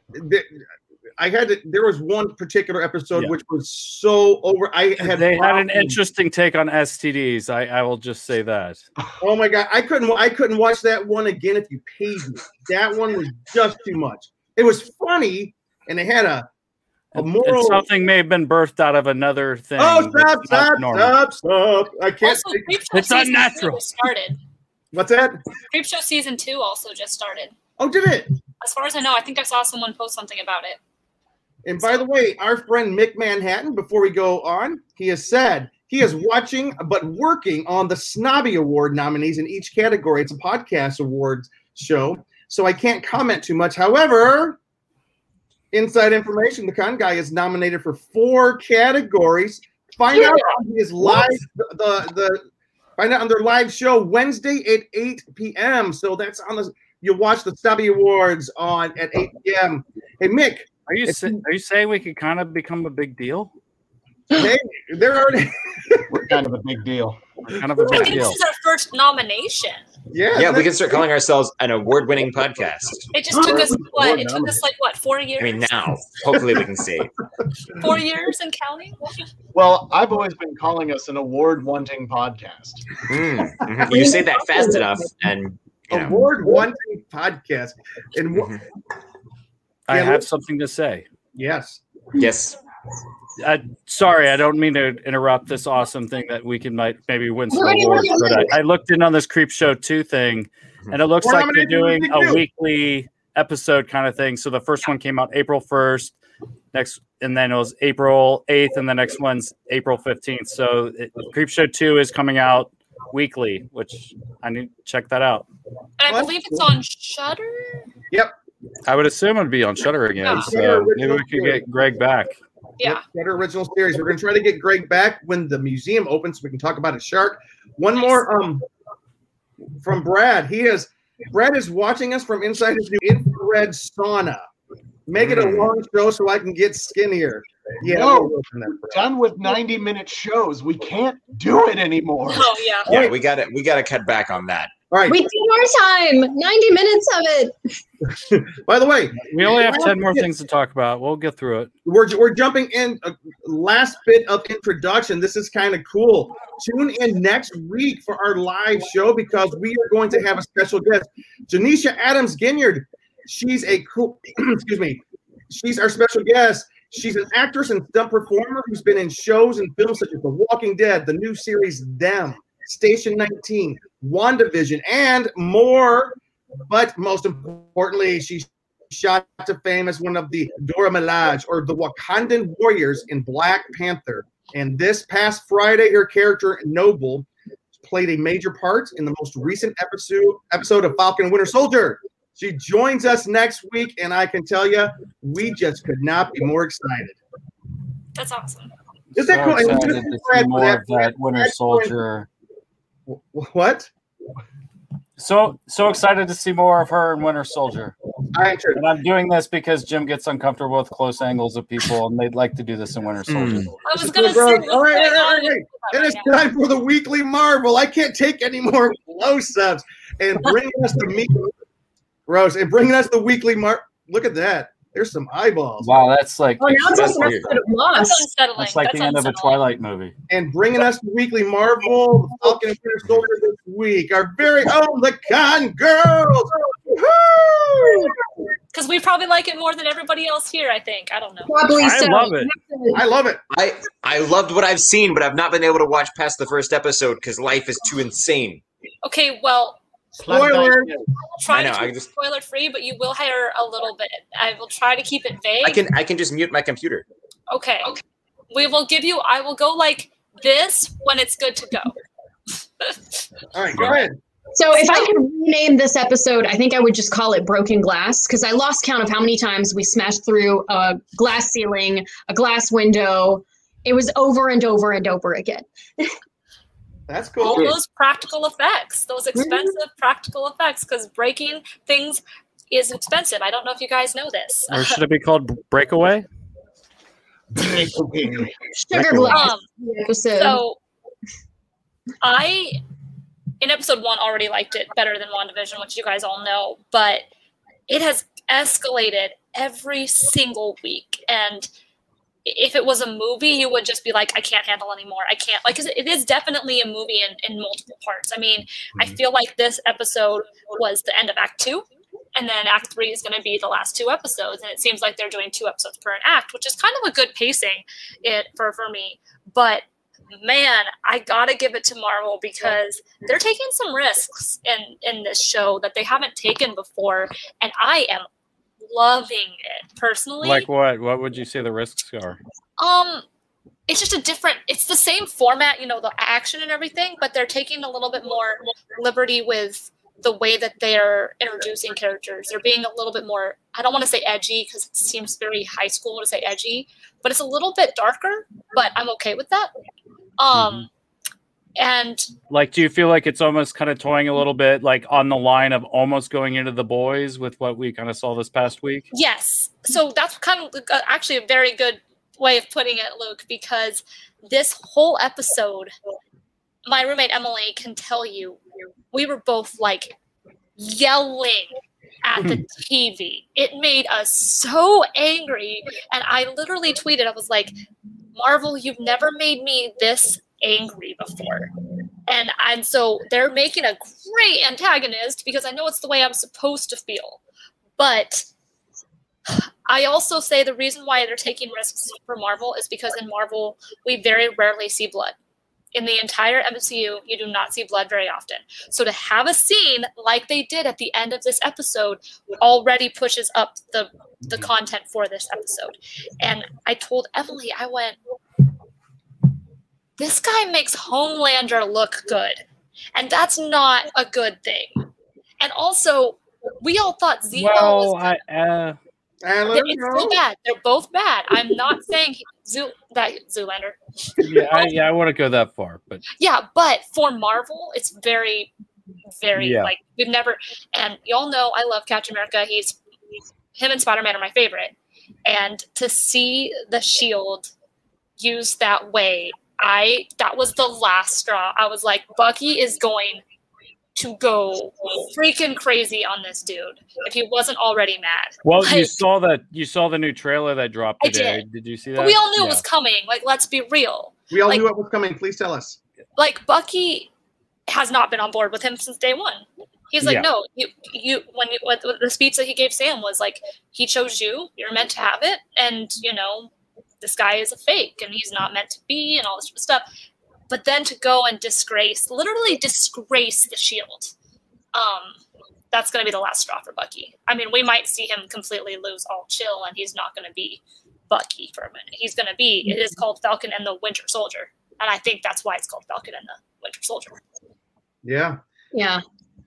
I had to, there was one particular episode yeah. which was so over. I had they had an interesting take on S T Ds. I, I will just say that. Oh my god, I couldn't I couldn't watch that one again if you paid me. That one was just too much. It was funny, and it had a a moral. And something may have been birthed out of another thing. Oh, stop, stop, stop, stop! I can't. Also, Creep Show it's unnatural. Started. What's that? Creep Show season two also just started. Oh, did it? As far as I know, I think I saw someone post something about it. And by the way, our friend Mick Manhattan, before we go on, he has said he is watching but working on the Snobby Award nominees in each category. It's a podcast awards show, so I can't comment too much. However, inside information, the Con Guy is nominated for four categories. Find yeah. out on his live the, the the find out on their live show Wednesday at eight p.m. So that's on the you'll watch the Snobby Awards on at eight p.m. Hey Mick. Are you say, are you saying we could kind of become a big deal? Hey, they're already we're kind of a big deal. We're kind of a big I think deal. this is our first nomination. Yeah, yeah, we can start calling ourselves an award-winning podcast. It just took us what? It took us like what? Four years. I mean, now hopefully we can see four years and counting. Well, I've always been calling us an award-wanting podcast. Mm, mm-hmm. You say that fast enough, and you know. Award-wanting podcast, and. Mm-hmm. I yeah, have something to say. Yes. Yes. Uh, sorry, I don't mean to interrupt this awesome thing that we can might maybe win some awards. But I, I looked in on this Creep Show two thing, and it looks We're like they're doing a do. weekly episode kind of thing. So the first one came out April first, next, and then it was April eighth, and the next one's April fifteenth. So it, Creep Show two is coming out weekly, which I need to check that out. And I believe it's on Shudder. Yep. I would assume it'd be on Shudder again. Yeah. So maybe we could get Greg back. Yeah. Better original series. We're going to try to get Greg back when the museum opens so we can talk about a shark. One more um from Brad. He is Brad is watching us from inside his new infrared sauna. Make it a long show so I can get skinnier. Yeah, no, done with ninety minute shows. We can't do it anymore. Oh yeah. Yeah, we got to we got to cut back on that. All right. We need more time. ninety minutes of it. By the way, we only have ten more things to talk about. We'll get through it. We're, we're jumping in. Uh, last bit of introduction. This is kind of cool. Tune in next week for our live show because we are going to have a special guest, Janisha Adams Ginyard. She's a cool, excuse me. She's our special guest. She's an actress and stunt performer who's been in shows and films such as The Walking Dead, the new series Them, Station nineteen, WandaVision, and more. But most importantly, she shot to fame as one of the Dora Milaje, or the Wakandan warriors in Black Panther. And this past Friday, her character Noble played a major part in the most recent episode episode of Falcon and Winter Soldier. She joins us next week, and I can tell you, we just could not be more excited. That's awesome. Is that So cool? And we're excited gonna to Brad see for more that. of that Winter Brad Soldier. What? So so excited to see more of her in Winter Soldier. I sure. And I'm doing this because Jim gets uncomfortable with close angles of people, and they'd like to do this in Winter Soldier. Mm. I was going to say, All what's right, all right, going all on right. It is time for the weekly Marvel. I can't take any more close-ups. And bringing us the meat, Rose, and bringing us the weekly Marvel. Look at that. There's some eyeballs. Wow, that's like Oh, now it's that's, also an episode of Lost. That's unsettling. that's like That's the end of a unsettling. Twilight movie. And bringing us the weekly Marvel, the Falcon and Winter Soldier this week, our very own the Con Girls. Woo! Because we probably like it more than everybody else here, I think. I don't know. Probably I so. love it. I love it. I I loved what I've seen, but I've not been able to watch past the first episode because life is too insane. Okay, well, Spoiler. I will try I know, to keep I it just- spoiler free, but you will hear a little bit. I will try to keep it vague. I can I can just mute my computer. Okay. We will give you, I will go like this when it's good to go. All right, go ahead. So if I could rename this episode, I think I would just call it Broken Glass, because I lost count of how many times we smashed through a glass ceiling, a glass window. It was over and over and over again. That's All cool. those practical effects, those expensive practical effects, because breaking things is expensive. I don't know if you guys know this. Or should it be called Breakaway? Sugar glass Um, episode. So I, in episode one, already liked it better than WandaVision, which you guys all know, but it has escalated every single week. And if it was a movie, you would just be like, I can't handle anymore. I can't, like, 'cause it is definitely a movie in, in multiple parts. I mean, I feel like this episode was the end of Act Two. And then Act Three is going to be the last two episodes, and it seems like they're doing two episodes per an act, which is kind of a good pacing it for for me. But man, I gotta give it to Marvel because they're taking some risks in in this show that they haven't taken before, and I am loving it personally. Like what? What would you say the risks are? Um, it's just a different. It's the same format, you know, the action and everything, but they're taking a little bit more liberty with the way that they're introducing characters. They're being a little bit more, I don't want to say edgy because it seems very high school to say edgy, but it's a little bit darker, but I'm okay with that. Um, and Like, do you feel like it's almost kind of toying a little bit like on the line of almost going into The Boys with what we kind of saw this past week? yes, so that's kind of uh, actually a very good way of putting it, Luke, because this whole episode, my roommate Emily can tell you, we were both like yelling at the T V. It made us so angry. And I literally tweeted, I was like, Marvel, you've never made me this angry before. And and so they're making a great antagonist because I know it's the way I'm supposed to feel. But I also say the reason why they're taking risks for Marvel is because in Marvel, we very rarely see blood. In the entire M C U, you do not see blood very often. So to have a scene like they did at the end of this episode already pushes up the, the content for this episode. And I told Emily, I went, this guy makes Homelander look good. And that's not a good thing. And also, we all thought Zemo Well, was I, uh, it's still bad. They're both bad. I'm not saying Zoo that Zoolander. yeah, I, yeah, I wouldn't go that far, but Yeah, but for Marvel, it's very, very Yeah. like we've never. And y'all know I love Captain America. He's him and Spider-Man are my favorite. And to see the Shield used that way, I that was the last straw. I was like, Bucky is going to go freaking crazy on this dude if he wasn't already mad. Well, Like, you saw that you saw the new trailer that dropped I today. did. Did you see that? but we all knew Yeah. it was coming. Like, let's be real. We all like, knew it was coming. Please tell us. Like Bucky has not been on board with him since day one. He's like, Yeah. no, you, you. When you, what, the speech that he gave Sam was like, he chose you. You're meant to have it, and you know, this guy is a fake, and he's not meant to be, and all this stuff. But then to go and disgrace, literally disgrace the Shield, um, that's going to be the last straw for Bucky. I mean, we might see him completely lose all chill, and he's not going to be Bucky for a minute. He's going to be. It is called Falcon and the Winter Soldier, and I think that's why it's called Falcon and the Winter Soldier. Yeah. Yeah.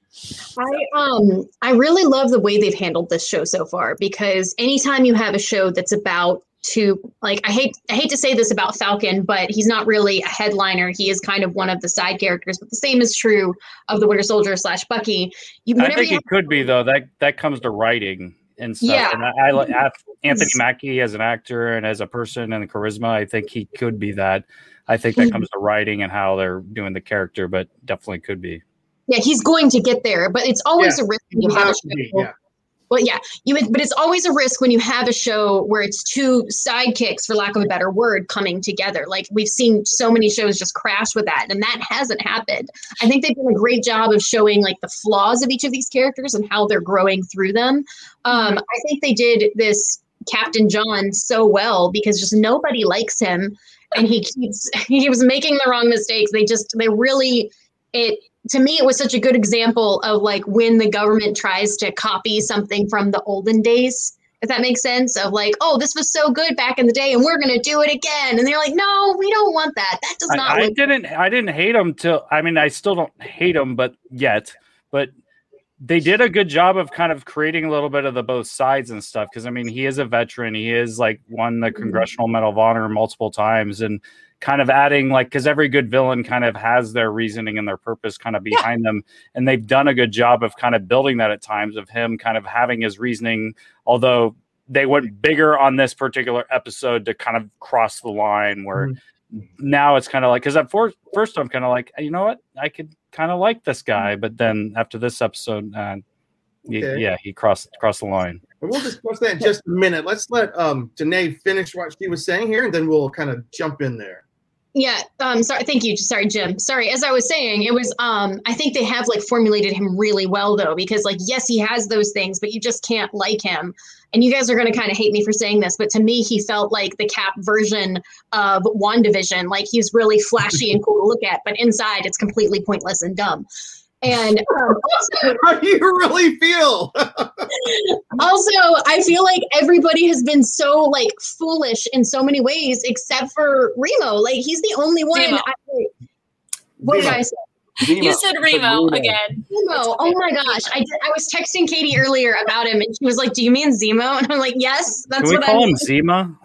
I um I really love the way they've handled this show so far, because anytime you have a show that's about to like I hate I hate to say this about Falcon, but he's not really a headliner. He is kind of one of the side characters, but the same is true of the Winter Soldier slash Bucky. You I whenever think you it could be though. That that comes to writing and stuff. Yeah. And I, I like I- Anthony Mackie as an actor and as a person and the charisma. I think he could be that. I think that comes to writing and how they're doing the character, but definitely could be. yeah, he's going to get there, but it's always Yeah, a risk when you he's have a about to be, show. yeah. Well, yeah, you would, but it's always a risk when you have a show where it's two sidekicks, for lack of a better word, coming together. Like we've seen so many shows just crash with that, and that hasn't happened. I think they've done a great job of showing like the flaws of each of these characters and how they're growing through them. Um, I think they did this Captain John so well because just nobody likes him, and he keeps he was making the wrong mistakes. They just they really it. To me, it was such a good example of like when the government tries to copy something from the olden days, if that makes sense, of like, oh, this was so good back in the day and we're going to do it again. And they're like, no, we don't want that. That does not I, I look didn't. I didn't hate him till. I mean, I still don't hate him, but yet, but they did a good job of kind of creating a little bit of the both sides and stuff. Because I mean, he is a veteran. He is like won the Congressional Medal of Honor multiple times, and kind of adding like because every good villain kind of has their reasoning and their purpose kind of behind yeah. them, and they've done a good job of kind of building that at times of him kind of having his reasoning, although they went bigger on this particular episode to kind of cross the line where mm-hmm. now it's kind of like because at first, first I'm kind of like, you know what, I could kind of like this guy, but then after this episode uh, he, okay. yeah he crossed crossed the line. We'll discuss that in just a minute. Let's let um Danae finish what she was saying here, and then we'll kind of jump in there. Yeah, um, sorry, thank you. Sorry, Jim. Sorry, as I was saying, it was, um, I think they have like formulated him really well though, because like, yes, he has those things, but you just can't like him. And you guys are going to kind of hate me for saying this, but to me, he felt like the Cap version of WandaVision. Like he's really flashy and cool to look at, but inside it's completely pointless and dumb. And um, also, how do you really feel? Also, I feel like everybody has been so like foolish in so many ways, except for Remo. Like he's the only one. I, what did I say? Zemo. You said Remo again. Zemo. Oh my gosh! I did, I was texting Katie earlier about him, and she was like, "Do you mean Zemo?" And I'm like, "Yes, that's Can we what call I mean." him Zima?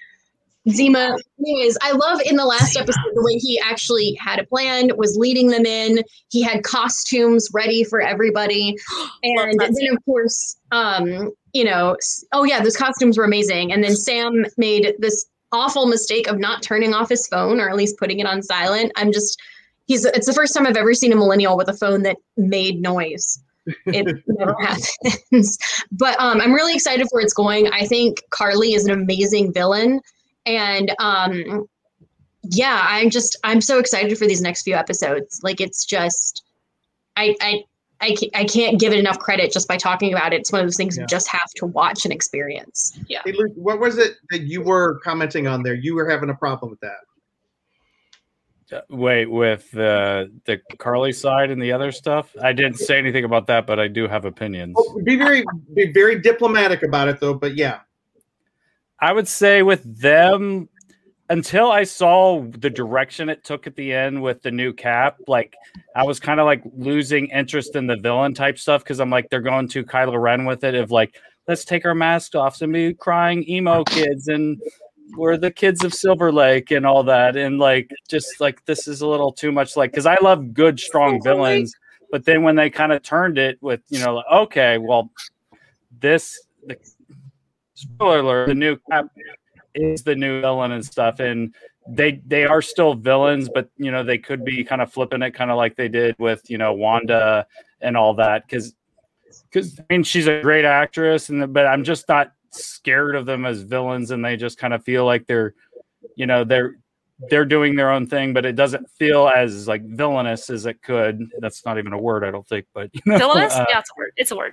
Zima. Anyways, I love in the last episode the way he actually had a plan, was leading them in. He had costumes ready for everybody. And then, of course, um, you know, oh, yeah, those costumes were amazing. And then Sam made this awful mistake of not turning off his phone, or at least putting it on silent. I'm just, he's, it's the first time I've ever seen a millennial with a phone that made noise. It never happens. But um, I'm really excited for where it's going. I think Carly is an amazing villain. And um, yeah, I'm just I'm so excited for these next few episodes. Like it's just I I I can't, I can't give it enough credit just by talking about it. It's one of those things yeah. you just have to watch and experience. Yeah. Hey, Luke, what was it that you were commenting on there? You were having a problem with that. Wait, with uh, the Carly side and the other stuff? I didn't say anything about that, but I do have opinions. Oh, be very be very diplomatic about it, though. But yeah. I would say with them, until I saw the direction it took at the end with the new Cap, like I was kind of like losing interest in the villain type stuff because I'm like, they're going to Kylo Ren with it of like, let's take our masks off and be crying emo kids and we're the kids of Silver Lake and all that. And like, just like, this is a little too much like, because I love good, strong villains, but then when they kind of turned it with, you know, okay, well, this the spoiler alert, the new Cap is the new villain and stuff, and they they are still villains, but you know they could be kind of flipping it, kind of like they did with you know Wanda and all that, because because I mean she's a great actress, and but I'm just not scared of them as villains, and they just kind of feel like they're you know they're they're doing their own thing, but it doesn't feel as like villainous as it could. That's not even a word, I don't think, but you know, Villainous? uh, Yeah, it's a word. It's a word.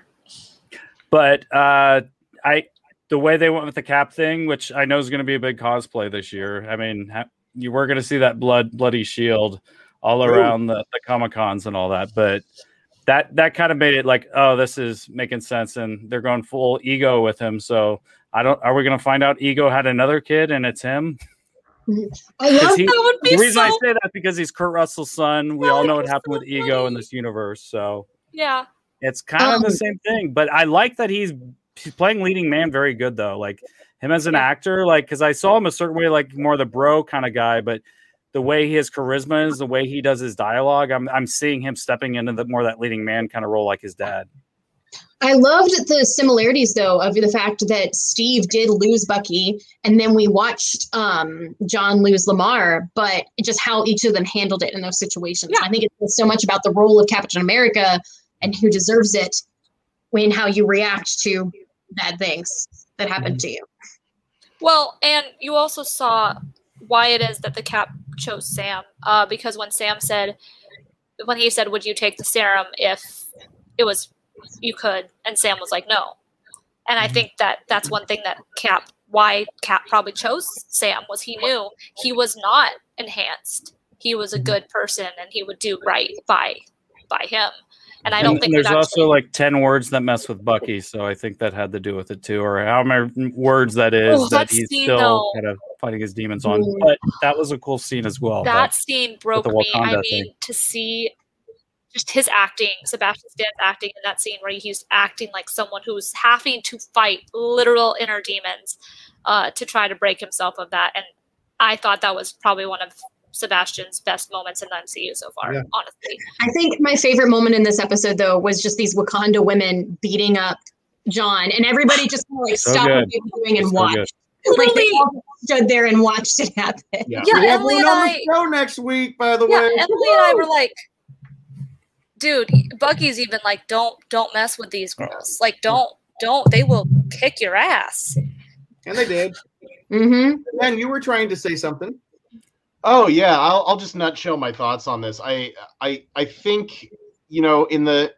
But uh, I, the way they went with the Cap thing, which I know is going to be a big cosplay this year. I mean, ha- you were going to see that blood, bloody shield all around the, the Comic Cons and all that, but that that kind of made it like, oh, this is making sense, and they're going full Ego with him. So I don't. Are we going to find out Ego had another kid and it's him? I love He, that would be the reason so... I say that because he's Kurt Russell's son. We That all know would what be happened so with Ego in this universe, so Yeah. it's kind Um, of the same thing. But I like that he's he's playing leading man very good though. Like him as an actor, like because I saw him a certain way, like more the bro kind of guy, but the way his charisma is, the way he does his dialogue, I'm I'm seeing him stepping into the more that leading man kind of role, like his dad. I loved the similarities, though, of the fact that Steve did lose Bucky, and then we watched um, John lose Lamar, but just how each of them handled it in those situations. Yeah. I think it's so much about the role of Captain America and who deserves it when how you react to bad things that happen Mm-hmm. to you. Well, and you also saw why it is that the Cap chose Sam, uh, because when Sam said, when he said, would you take the serum if it was, you could, and Sam was like, no. And I think that that's one thing that Cap, why Cap probably chose Sam, was he knew he was not enhanced. He was a good person, and he would do right by by him. And I don't and, think and there's that also like ten words that mess with Bucky, so I think that had to do with it too, or how many words that is Oh, that that he's scene, still though. kind of fighting his demons on. Mm. But that was a cool scene as well. that but- scene broke the me. I Wakanda mean, thing. to see just his acting, Sebastian Stan's acting in that scene where he's acting like someone who's having to fight literal inner demons uh, to try to break himself of that. And I thought that was probably one of Sebastian's best moments in the M C U so far, Yeah. honestly. I think my favorite moment in this episode, though, was just these Wakanda women beating up John, and everybody just kind of like So stopped good. what they were doing and So watched. good. Like they Literally. all stood there and watched it happen. Yeah. Yeah, we have Emily one and on I, the show next week, by the yeah, way. Emily and I were like, dude, Bucky's even like, don't don't mess with these girls. Like, don't don't. They will kick your ass. And they did. Mm-hmm. And you were trying to say something. Oh yeah, I'll I'll just nutshell my thoughts on this. I I I think you know in the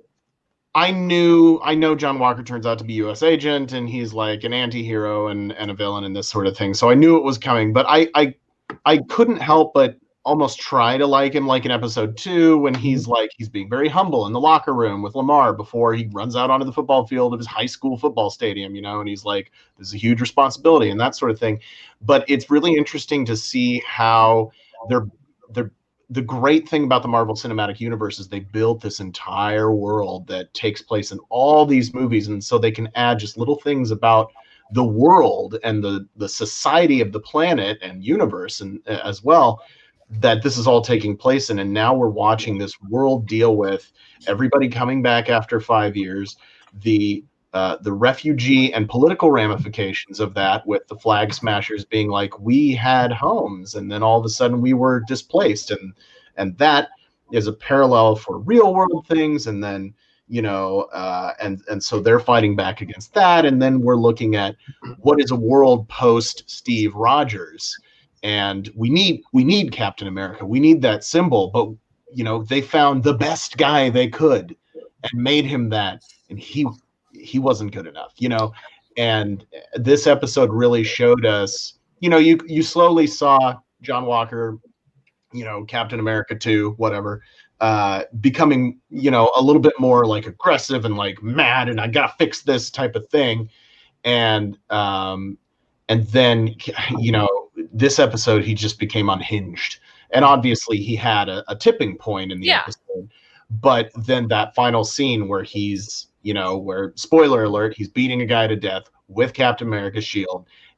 I knew I know John Walker turns out to be U S agent, and he's like an anti-hero and and a villain and this sort of thing. So I knew it was coming, but I I I couldn't help but almost try to like him, like in episode two when he's like he's being very humble in the locker room with Lamar before he runs out onto the football field of his high school football stadium, you know, and he's like, this is a huge responsibility and that sort of thing. But it's really interesting to see how they're they're the great thing about the Marvel Cinematic Universe is they built this entire world that takes place in all these movies, and so they can add just little things about the world and the the society of the planet and universe and uh, as well, that this is all taking place in. And now we're watching this world deal with everybody coming back after five years, the uh, the refugee and political ramifications of that, with the flag smashers being like, we had homes and then all of a sudden we were displaced, and and that is a parallel for real world things. And then you know uh, and and so they're fighting back against that, and then we're looking at what is a world post Steve Rogers. And we need we need Captain America. We need that symbol. But you know, they found the best guy they could and made him that, and he he wasn't good enough. You know, and this episode really showed us. You know, you you slowly saw John Walker, you know, Captain America two, whatever, uh, becoming you know a little bit more like aggressive and like mad, and I gotta fix this type of thing, and um, and then you know. This episode, he just became unhinged. And obviously he had a, a tipping point in the Yeah. episode. But then that final scene where he's, you know, where, spoiler alert, he's beating a guy to death with Captain America's shield.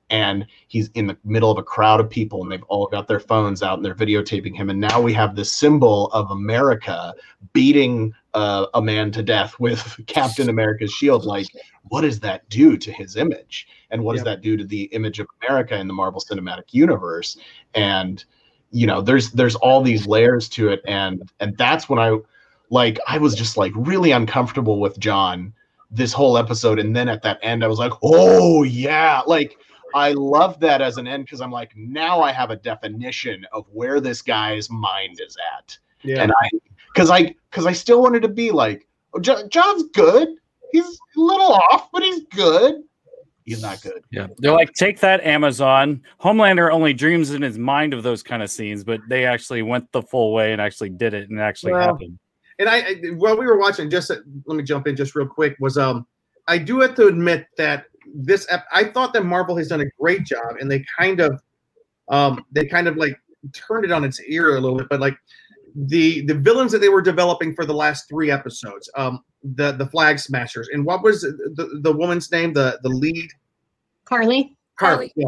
and he's in the middle of a crowd of people, and they've all got their phones out and they're videotaping him. And now we have this symbol of America beating uh, a man to death with Captain America's shield. Like, what does that do to his image? And what does Yep. that do to the image of America in the Marvel Cinematic Universe? And, you know, there's there's all these layers to it. And and that's when I, like, I was just like really uncomfortable with John this whole episode. And then at that end, I was like, oh yeah, like, I love that as an end, because I'm like, now I have a definition of where this guy's mind is at. Yeah. And I, because I, because I still wanted to be like, oh, Jo- John's good. He's a little off, but he's good. He's not good. Yeah, they're like, take that, Amazon. Homelander only dreams in his mind of those kind of scenes, but they actually went the full way and actually did it, and it actually Well, happened. And I, I while we were watching, just uh, let me jump in just real quick. Was um, I do have to admit that this ep- I thought that Marvel has done a great job, and they kind of, um, they kind of like turned it on its ear a little bit. But like the the villains that they were developing for the last three episodes, um, the the Flag Smashers, and what was the the woman's name, the the lead, Carly. Carly. Yeah.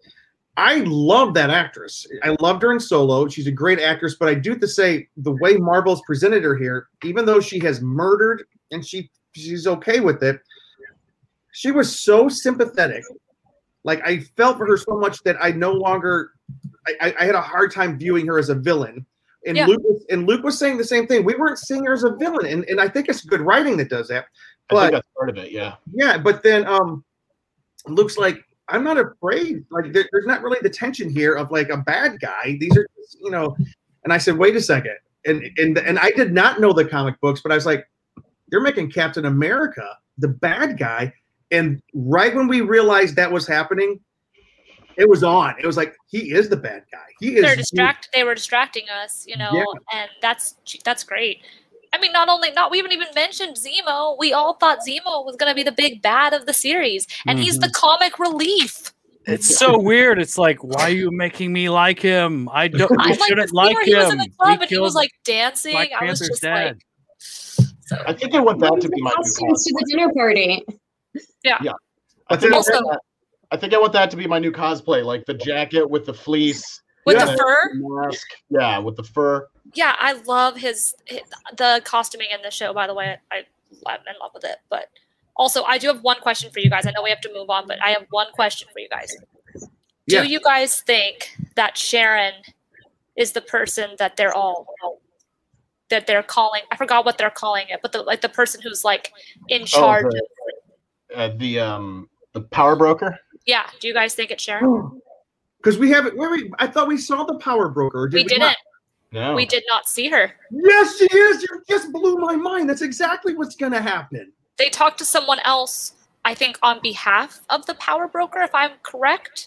I love that actress. I loved her in Solo. She's a great actress, but I do have to say the way Marvel's presented her here, even though she has murdered and she she's okay with it, she was so sympathetic. Like, I felt for her so much that I no longer I, I had a hard time viewing her as a villain. And Yeah. Luke was, and Luke was saying the same thing. We weren't seeing her as a villain, and, and I think it's good writing that does that. I But think that's part of it. Yeah. yeah, but then um, Luke's like, I'm not afraid. Like, there, there's not really the tension here of like a bad guy. These are, just, you know. And I said, wait a second. And and and I did not know the comic books, but I was like, they're making Captain America the bad guy. And right when we realized that was happening, it was on. It was like, he is the bad guy. He is. They're distract. They were distracting us, you know, Yeah. and that's that's great. I mean, not only not we haven't even mentioned Zemo. We all thought Zemo was going to be the big bad of the series, and he's the comic relief. It's so weird. It's like, why are you making me like him? I don't. I You like shouldn't the like scene where he was in him. the club and he killed was like dancing. Black I was Panther's just dad. like, I think I want that to be my new Costumes to the dinner party. yeah. Yeah. I think, I, Also- want that, I think I want that to be my new cosplay, like the jacket with the fleece. With yeah, the fur? mask. Yeah, with the fur. Yeah, I love his, his the costuming in the show. By the way, I I'm in love with it. But also, I do have one question for you guys. I know we have to move on, but I have one question for you guys. Do Yeah. you guys think that Sharon is the person that they're all that they're calling? I forgot what they're calling it, but the like the person who's like in charge. Oh, the, uh, the um the power broker. Yeah. Do you guys think it's Sharon? Because we haven't. Wait, wait, I thought we saw the power broker. Did we didn't. not? No. We did not see her. Yes, she is. You just blew my mind. That's exactly what's going to happen. They talked to someone else, I think, on behalf of the power broker, if I'm correct.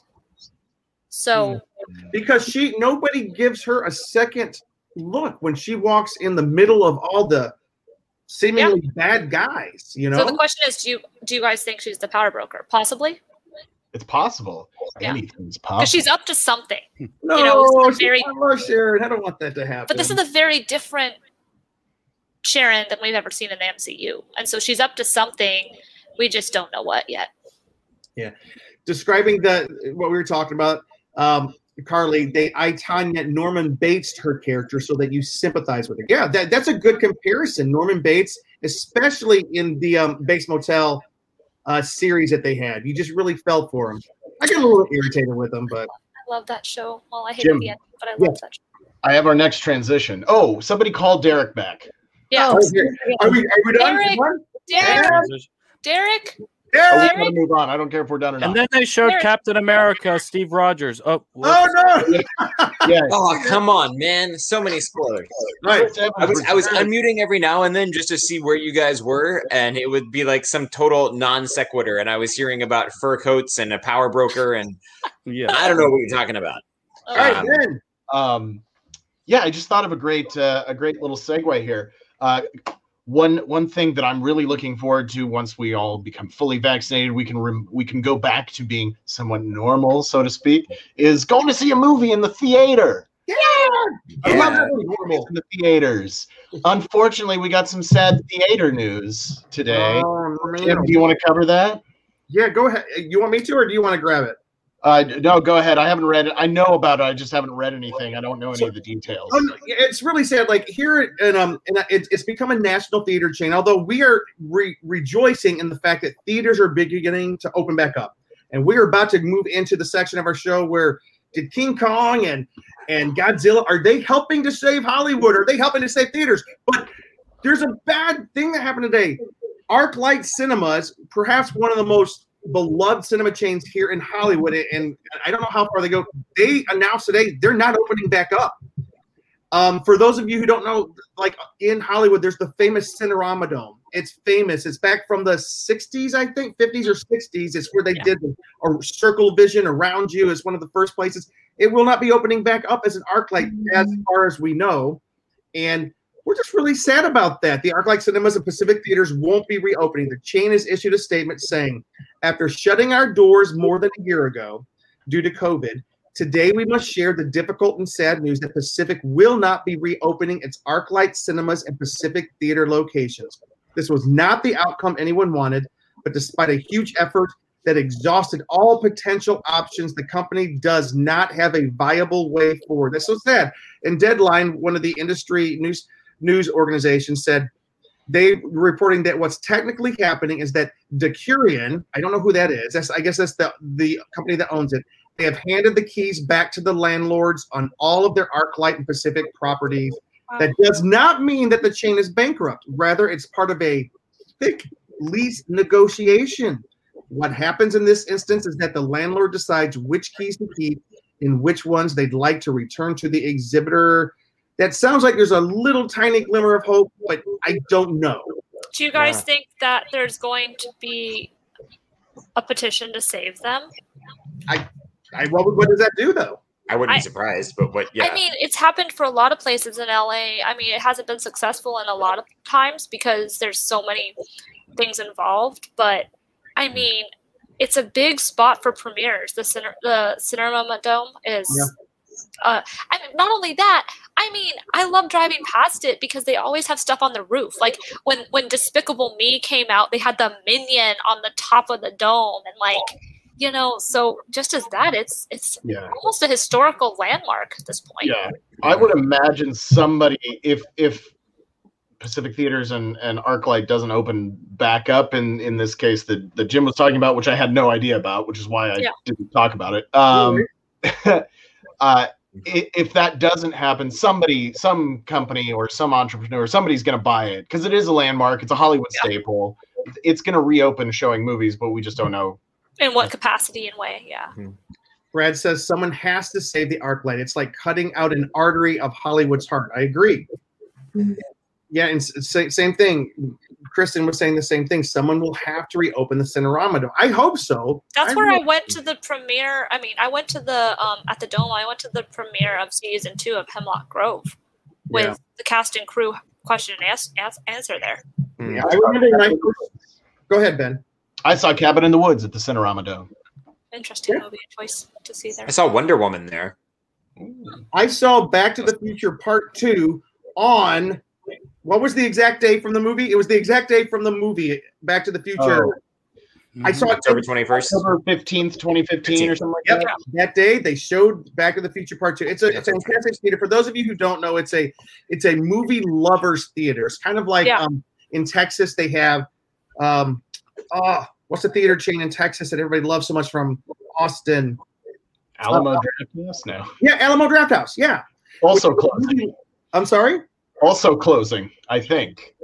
So Because she, nobody gives her a second look when she walks in the middle of all the seemingly bad guys. You know. So the question is, do you do you guys think she's the power broker? Possibly, It's possible. Yeah. Anything's because possible. she's up to something. no, you know, this is a she- very- I love Sharon. I don't want that to happen. But this is a very different Sharon than we've ever seen in the M C U, and so she's up to something. We just don't know what yet. Yeah, describing the what we were talking about, um, Carly. They I Tanya Norman Bates her character so that you sympathize with her. Yeah, that, that's a good comparison. Norman Bates, especially in the um, Bates Motel uh, series that they had, you just really felt for him. I get a little irritated with him, but I love that show. Well, I hate Jim. the end, but I Yeah. love that show. I have our next transition. Oh, somebody called Derek back. Yeah, Oh, here. Are we? Are we done? Derek! Done? Derek, Derek, Oh, we Derek! gotta move on. I don't care if we're done or And not. then they showed There- Captain America, Steve Rogers. Oh, whoops. Oh no! Yeah. Oh, come on, man. So many spoilers. Right. I was I was unmuting every now and then just to see where you guys were, and it would be like some total non sequitur, and I was hearing about fur coats and a power broker, and yeah. I don't know what you're talking about. All right, Um, then. Um, yeah, I just thought of a great uh, a great little segue here. Uh, one one thing that I'm really looking forward to once we all become fully vaccinated, we can rem- we can go back to being somewhat normal, so to speak, is going to see a movie in the theater. Yeah. I Yeah. love going to movies in the theaters. Unfortunately, we got some sad theater news today. Oh, man. Tim, do you want to cover that? Yeah, go ahead. You want me to, or do you want to grab it? Uh, no, go ahead. I haven't read it. I know about it. I just haven't read anything. I don't know any So- of the details. Oh, no, it's really sad. Like here, and um, and it, it's become a national theater chain. Although we are re- rejoicing in the fact that theaters are beginning to open back up, and we are about to move into the section of our show where did King Kong and and Godzilla, are they helping to save Hollywood? Are they helping to save theaters? But there's a bad thing that happened today. ArcLight Cinemas, perhaps one of the most beloved cinema chains here in Hollywood, and I don't know how far they go. They announced today they're not opening back up. Um, for those of you who don't know, like in Hollywood, there's the famous Cinerama Dome. It's famous. It's back from the sixties, I think, fifties or sixties. It's where they Yeah. did a circle vision around you. It's one of the first places. It will not be opening back up as an ArcLight as far as we know. And we're just really sad about that. The ArcLight Cinemas and Pacific Theaters won't be reopening. The chain has issued a statement saying, after shutting our doors more than a year ago due to COVID, today we must share the difficult and sad news that Pacific will not be reopening its ArcLight Cinemas and Pacific Theater locations. This was not the outcome anyone wanted, but despite a huge effort that exhausted all potential options, the company does not have a viable way forward. That's so sad. And Deadline, one of the industry news news organizations, said they were reporting that what's technically happening is that Decurion, I don't know who that is. That's I guess that's the the company that owns it. They have handed the keys back to the landlords on all of their ArcLight and Pacific properties. That does not mean that the chain is bankrupt. Rather, it's part of a thick lease negotiation. What happens in this instance is that the landlord decides which keys to keep and which ones they'd like to return to the exhibitor. That sounds like there's a little tiny glimmer of hope, but I don't know. Do you guys Yeah. think that there's going to be a petition to save them? I, I what, what does that do though? I wouldn't I- be surprised, but what? Yeah, I mean, it's happened for a lot of places in L A. I mean, it hasn't been successful in a lot of times because there's so many things involved. But I mean, it's a big spot for premieres. The Ciner- the Cinerama Dome is. Yeah. Uh, I mean, not only that, I mean, I love driving past it because they always have stuff on the roof. Like when when Despicable Me came out, they had the Minion on the top of the dome, and like, you know, so just as that, it's it's Yeah. almost a historical landmark at this point. Yeah, I would imagine somebody, if if Pacific Theaters and, and ArcLight doesn't open back up in, in this case that, that Jim was talking about, which I had no idea about, which is why I Yeah. didn't talk about it. Um, uh, i- if that doesn't happen, somebody, some company or some entrepreneur, somebody's going to buy it because it is a landmark. It's a Hollywood staple. It's going to reopen showing movies, but we just don't know. In what capacity and way? Yeah. Brad says someone has to save the ArcLight. It's like cutting out an artery of Hollywood's heart. I agree. Yeah, and s- sa- same thing. Kristen was saying the same thing. Someone will have to reopen the Cinerama Dome. I hope so. That's where I hope- went to the premiere. I mean, I went to the um at the Dome. I went to the premiere of season two of Hemlock Grove with Yeah. the cast and crew question and as- as- answer there. Yeah, I remember when I first- Go ahead, Ben. I saw Cabin in the Woods at the Cinerama Dome. Interesting movie choice to see there. I saw Wonder Woman there. I saw Back to the Future Part Two on what was the exact day from the movie? It was the exact day from the movie Back to the Future. Oh. I saw it October twenty-first. October fifteenth, twenty fifteen or something like Yep. that. That day they showed Back to the Future Part Two. It's a it's a fantastic theater. For those of you who don't know, it's a it's a movie lovers theater. It's kind of like Yeah. um in Texas they have um oh what's the theater chain in Texas that everybody loves so much from Austin? Alamo Uh, Draft House now. Yeah, Alamo Draft House. Yeah. Also Which is a closing. movie- I'm sorry? Also closing, I think.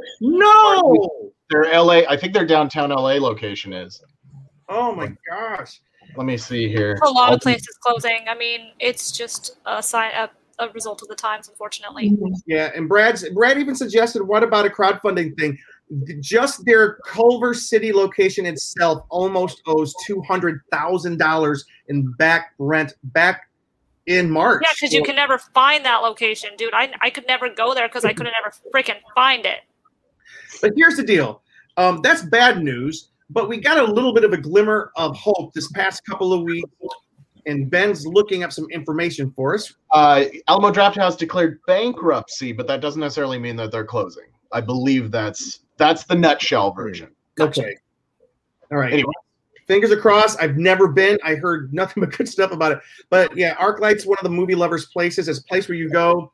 No. Their L A, I think their downtown L A location is. Oh my gosh. Let me see here. A lot I'll of places closing. I mean, it's just a sign a, a result of the times, unfortunately. Yeah, and Brad's Brad even suggested, what about a crowdfunding thing? Just their Culver City location itself almost owes two hundred thousand dollars in back rent back in March. Yeah, because you can never find that location, dude. I, I could never go there because I couldn't ever freaking find it. But here's the deal. Um, that's bad news, but we got a little bit of a glimmer of hope this past couple of weeks, and Ben's looking up some information for us. Uh, Alamo Draft House declared bankruptcy, but that doesn't necessarily mean that they're closing. I believe that's that's the nutshell version. Okay. All right. Anyway, fingers are crossed. I've never been. I heard nothing but good stuff about it. But yeah, ArcLight's one of the movie lovers' places. It's a place where you go.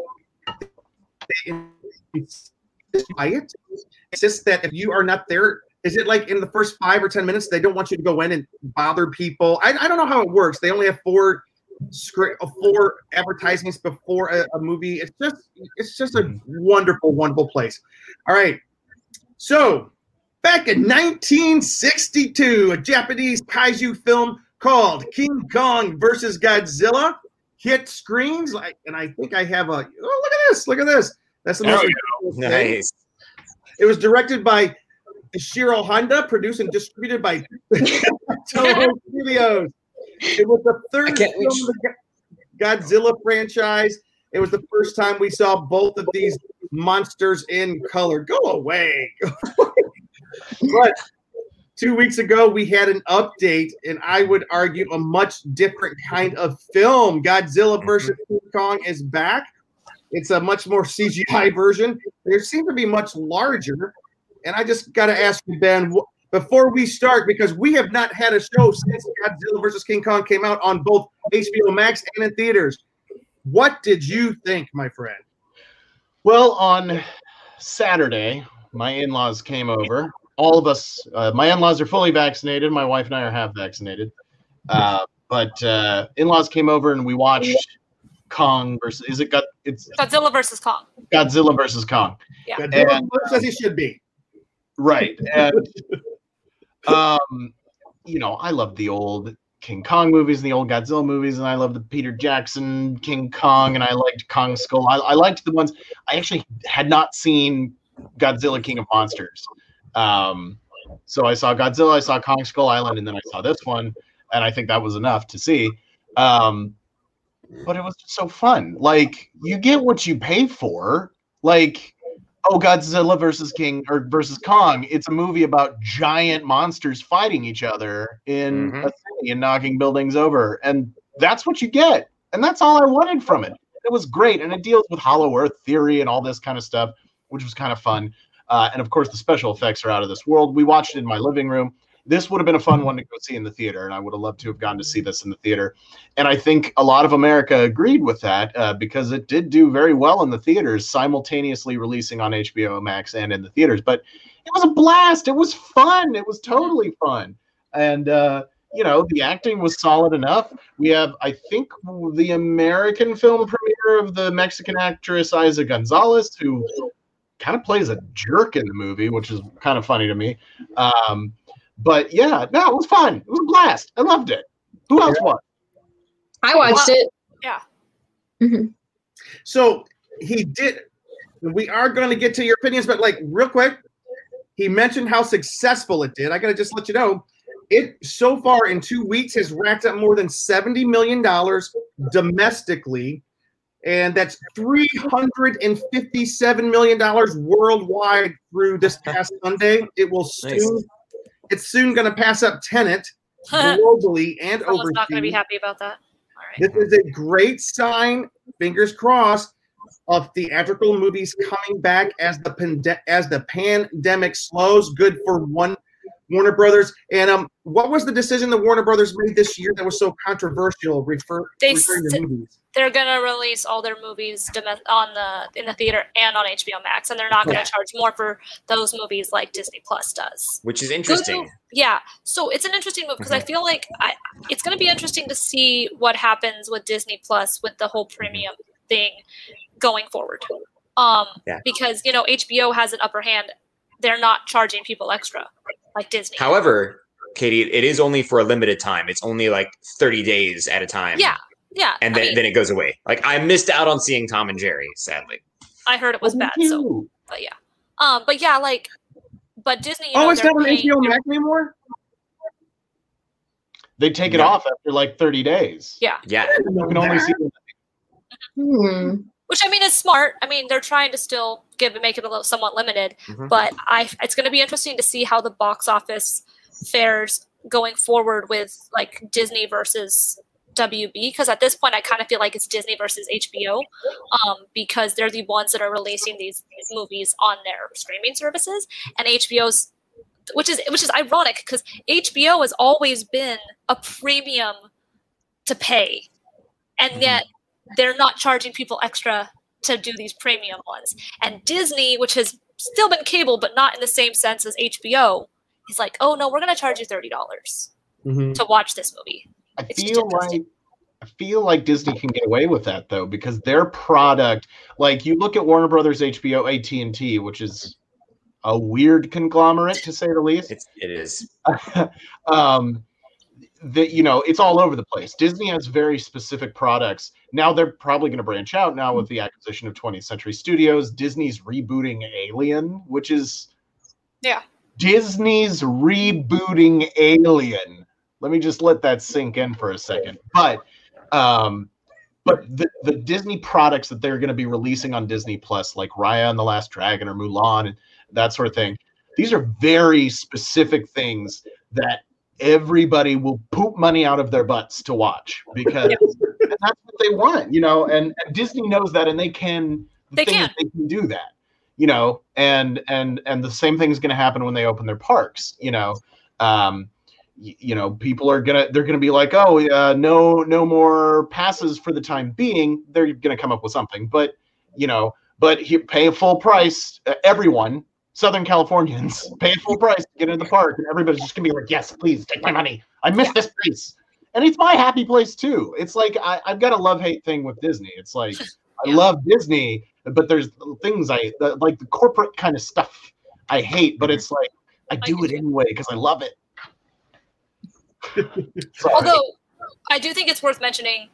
It's just that if you are not there, is it like in the first five or ten minutes they don't want you to go in and bother people? I, I don't know how it works. They only have four script, four advertisements before a, a movie. It's just it's just a wonderful, wonderful place. All right, so back in nineteen sixty-two, a Japanese kaiju film called King Kong versus Godzilla hit screens. Like, and I think I have a. Oh, look at this! Look at this! That's the most oh, nice. It was directed by Ishiro Honda, produced and distributed by Toho Studios. It was the third film of the Godzilla franchise. It was the first time we saw both of these monsters in color. Go away. But two weeks ago, we had an update, and I would argue a much different kind of film. Godzilla versus King Kong is back. It's a much more C G I version. They seem to be much larger. And I just got to ask you, Ben, before we start, because we have not had a show since Godzilla versus King Kong came out on both H B O Max and in theaters. What did you think, my friend? Well, on Saturday, my in-laws came over. All of us, uh, my in-laws are fully vaccinated. My wife and I are half vaccinated. Uh, but uh, in-laws came over and we watched Kong versus, is it got, it's Godzilla versus Kong. Godzilla versus Kong. Yeah. Godzilla And, works as he should be. Right. And, um, you know, I love the old King Kong movies and the old Godzilla movies, and I love the Peter Jackson King Kong, and I liked Kong Skull. I, I liked the ones. I actually had not seen Godzilla King of Monsters. Um, so I saw Godzilla, I saw Kong Skull Island, and then I saw this one, and I think that was enough to see. Um, but it was just so fun. Like, you get what you pay for. Like, oh, Godzilla versus King or versus Kong. It's a movie about giant monsters fighting each other in Mm-hmm. a city and knocking buildings over. And that's what you get. And that's all I wanted from it. It was great. And it deals with Hollow Earth theory and all this kind of stuff, which was kind of fun. Uh, and of course, the special effects are out of this world. We watched it in my living room. This would have been a fun one to go see in the theater, and I would have loved to have gone to see this in the theater. And I think a lot of America agreed with that uh, because it did do very well in the theaters, simultaneously releasing on H B O Max and in the theaters. But it was a blast. It was fun. It was totally fun. And, uh, you know, the acting was solid enough. We have, I think, the American film premiere of the Mexican actress Isa Gonzalez, who kind of plays a jerk in the movie, which is kind of funny to me. Um, But yeah, no, it was fun. It was a blast. I loved it. Who else Yeah. watched? I watched it. Yeah. Mm-hmm. So he did. We are going to get to your opinions, but like real quick, he mentioned how successful it did. I got to just let you know, it so far in two weeks has racked up more than seventy million dollars domestically, and that's three hundred fifty-seven million dollars worldwide through this past Sunday. It will soon. Nice. It's soon going to pass up Tenet globally and Someone's overseas. not going to be happy about that. All right. This is a great sign, fingers crossed, of theatrical movies coming back as the pande- as the pandemic slows. Good for one Warner Brothers. And um, what was the decision that Warner Brothers made this year that was so controversial? Refer, They referring to st- movies. They're gonna release all their movies domes- on the in the theater and on H B O Max, and they're not gonna Yeah. charge more for those movies like Disney Plus does. Which is interesting. Yeah, so it's an interesting move because I Mhm. feel like I, it's going to be interesting to see what happens with Disney Plus with the whole premium thing going forward. Um, Yeah. Because you know H B O has an upper hand; they're not charging people extra like Disney. However, Katie, it is only for a limited time. It's only like thirty days at a time. Yeah, yeah. And I then, mean, then it goes away. Like I missed out on seeing Tom and Jerry, sadly. I heard it was bad. So, but yeah, um, but yeah, like, but Disney. You Oh, know, it's they're not on paying- H B O Max anymore? They take it No. off after like thirty days. Yeah. Yeah. You can only see it. Hmm. Which I mean is smart. I mean they're trying to still give it, make it a little somewhat limited. Mhm. But I, it's going to be interesting to see how the box office fares going forward with like Disney versus W B. Because at this point, I kind of feel like it's Disney versus H B O, um, because they're the ones that are releasing these, these movies on their streaming services, and H B O's which is which is ironic because H B O has always been a premium to pay, and yet they're not charging people extra to do these premium ones. And Disney, which has still been cable but not in the same sense as H B O, is like, oh no, we're going to charge you thirty dollars Mhm. to watch this movie. I It's just feel like I feel like Disney can get away with that though, because their product, like you look at Warner Brothers, H B O, A T and T, which is a weird conglomerate to say the least. It's, it is. um, that you know, it's all over the place. Disney has very specific products. Now they're probably going to branch out now with the acquisition of twentieth Century Studios. Disney's rebooting Alien, which is Yeah. Disney's rebooting Alien. Let me just let that sink in for a second. But um, but the, the Disney products that they're going to be releasing on Disney Plus, like Raya and the Last Dragon or Mulan and that sort of thing, these are very specific things that everybody will poop money out of their butts to watch because and that's what they want, you know, and, and Disney knows that, and they can They think can. that they can do that, you know, and and and the same thing is going to happen when they open their parks, you know. Um, y- you know, people are gonna they're gonna be like, oh, uh, no, no more passes for the time being. They're gonna come up with something, but you know, but he, pay a full price. Uh, everyone, Southern Californians, pay a full price to get into the park, and everybody's just gonna be like, yes, please take my money. I miss this place, and it's my happy place too. It's like I, I've got a love hate thing with Disney. It's like I love Disney, but there's things I the, like the corporate kind of stuff I hate, but it's like I do it anyway because I love it. Although I do think it's worth mentioning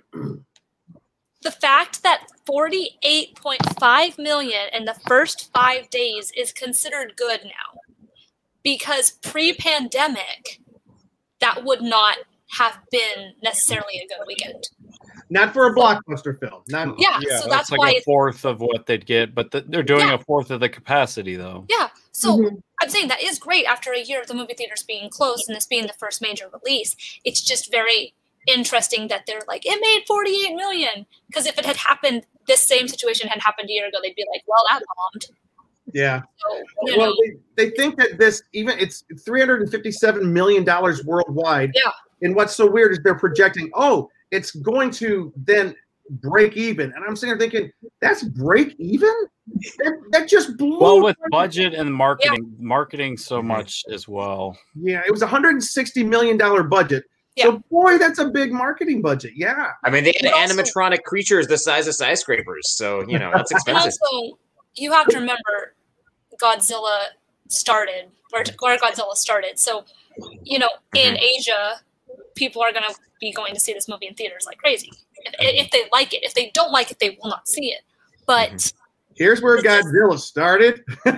the fact that forty-eight point five million in the first five days is considered good now, because pre-pandemic that would not have been necessarily a good weekend. Not for a blockbuster film. Not, Yeah, so that's like why a it's- fourth of what they'd get, but th- they're doing Yeah. a fourth of the capacity though. Yeah, so Mm-hmm. I'm saying that is great after a year of the movie theaters being closed and this being the first major release. It's just very interesting that they're like, it made forty-eight million. Because if it had happened, this same situation had happened a year ago, they'd be like, well, that bombed. Yeah. So, you Well, know, they, they think that this even it's three hundred fifty-seven million dollars worldwide. Yeah. And what's so weird is they're projecting, oh, it's going to then break even. And I'm sitting there thinking, that's break even? That, that just blew. Well, with my- budget and marketing, marketing so much as well. Yeah, it was a one hundred sixty million dollars budget. So, boy, that's a big marketing budget. Yeah. I mean, they had But also- animatronic creatures the size of skyscrapers, so you know that's and expensive. also, you have to remember Godzilla started, where, where Godzilla started. So, you know, in Mhm. Asia, people are going to be going to see this movie in theaters like crazy. If, if they like it. If they don't like it, they will not see it. But, Here's where Godzilla started. so,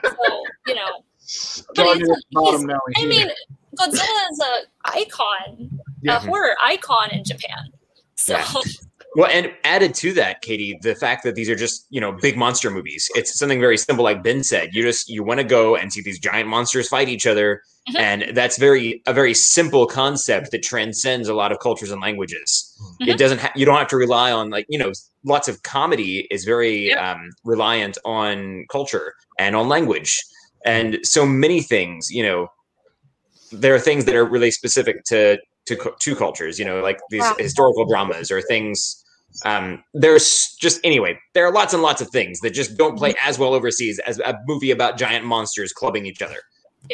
you know, Started it's at a- the bottom, he's- now I he's mean, here. Godzilla is a icon, Yeah. a horror icon in Japan. So, Yeah. Well, and added to that, Katie, the fact that these are just, you know, big monster movies. It's something very simple, like Ben said. You just you want to go and see these giant monsters fight each other, Mhm. and that's very a very simple concept that transcends a lot of cultures and languages. Mhm. It doesn't. Ha- you don't have to rely on, like, you know, lots of comedy is very Yep. um, reliant on culture and on language, and so many things. You know, there are things that are really specific to to cu- to cultures. You know, like these Wow. historical dramas or things. Um, there's just anyway, there are lots and lots of things that just don't play as well overseas as a movie about giant monsters clubbing each other.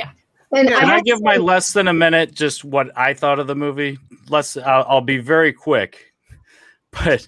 And Can I have give to my say- less than a minute just what I thought of the movie? Less, I'll, I'll be very quick. But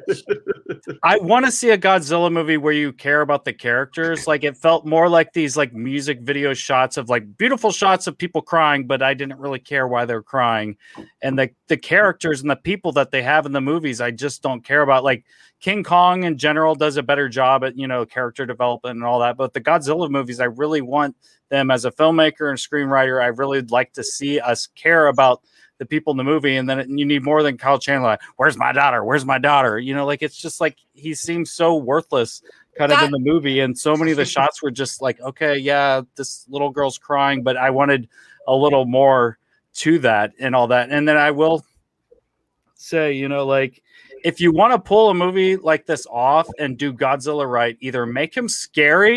I want to see a Godzilla movie where you care about the characters. Like it felt more like these like music video shots of like beautiful shots of people crying, but I didn't really care why they're crying. And the the characters and the people that they have in the movies, I just don't care about. Like King Kong in general does a better job at, you know, character development and all that. But the Godzilla movies, I really want them as a filmmaker and screenwriter. I really like to see us care about the people in the movie, and then it, you need more than Kyle Chandler. Like, where's my daughter? Where's my daughter? You know, like it's just like he seems so worthless, kind of That- in the movie, and so many of the shots were just like, okay, yeah, this little girl's crying, but I wanted a little more to that and all that. And then I will say, you know, like if you want to pull a movie like this off and do Godzilla right, either make him scary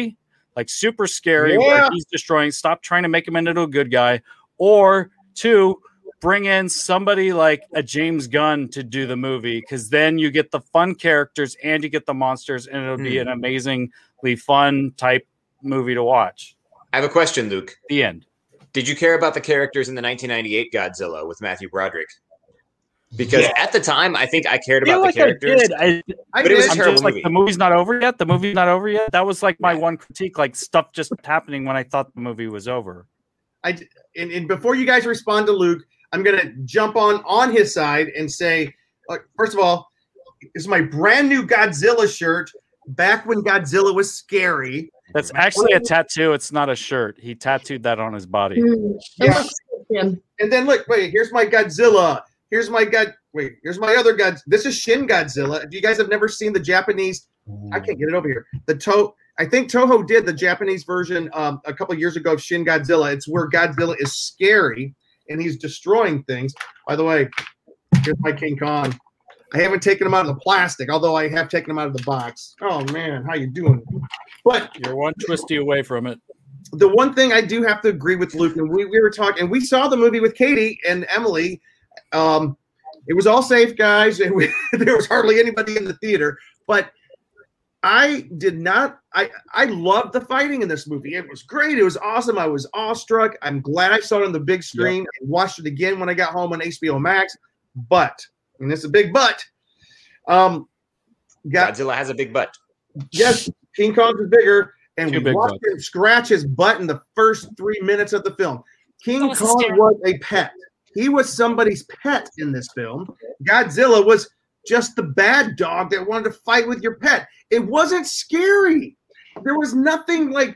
like super scary, Yeah. where he's destroying. Stop trying to make him into a good guy. Or two, bring in somebody like a James Gunn to do the movie, because then you get the fun characters and you get the monsters, and it'll be Hmm. an amazingly fun type movie to watch. I have a question, Luke. The end. Did you care about the characters in the nineteen ninety-eight Godzilla with Matthew Broderick? Because Yeah. at the time, I think I cared I feel about like the characters. I did. I, but it was a I'm terrible just like, movie. the movie's not over yet. The movie's not over yet. That was like my one critique. Like stuff just happening when I thought the movie was over. I and, and before you guys respond to Luke, I'm gonna jump on on his side and say, like, first of all, this is my brand new Godzilla shirt. Back when Godzilla was scary. That's actually a tattoo. It's not a shirt. He tattooed that on his body. Yeah. And then look, wait, here's my Godzilla. Here's my God. Wait, here's my other God. This is Shin Godzilla. If you guys have never seen the Japanese, I can't get it over here. The to I think Toho did the Japanese version um, a couple years ago of Shin Godzilla. It's where Godzilla is scary and he's destroying things. By the way, here's my King Kong. I haven't taken him out of the plastic, although I have taken him out of the box. Oh man, how you doing? But you're one twisty away from it. The one thing I do have to agree with Luke, and we, we were talking, and we saw the movie with Katie and Emily. Um, it was all safe, guys, and we, there was hardly anybody in the theater. But I did not. I I loved the fighting in this movie. It was great. It was awesome. I was awestruck. I'm glad I saw it on the big screen yep. and watched it again when I got home on H B O Max. But, and it's a big but. Um, got, Godzilla has a big butt. Yes, King Kong is bigger, and Two we big watched butts. him scratch his butt in the first three minutes of the film. King was Kong scary. was a pet. He was somebody's pet in this film. Godzilla was just the bad dog that wanted to fight with your pet. It wasn't scary. There was nothing like,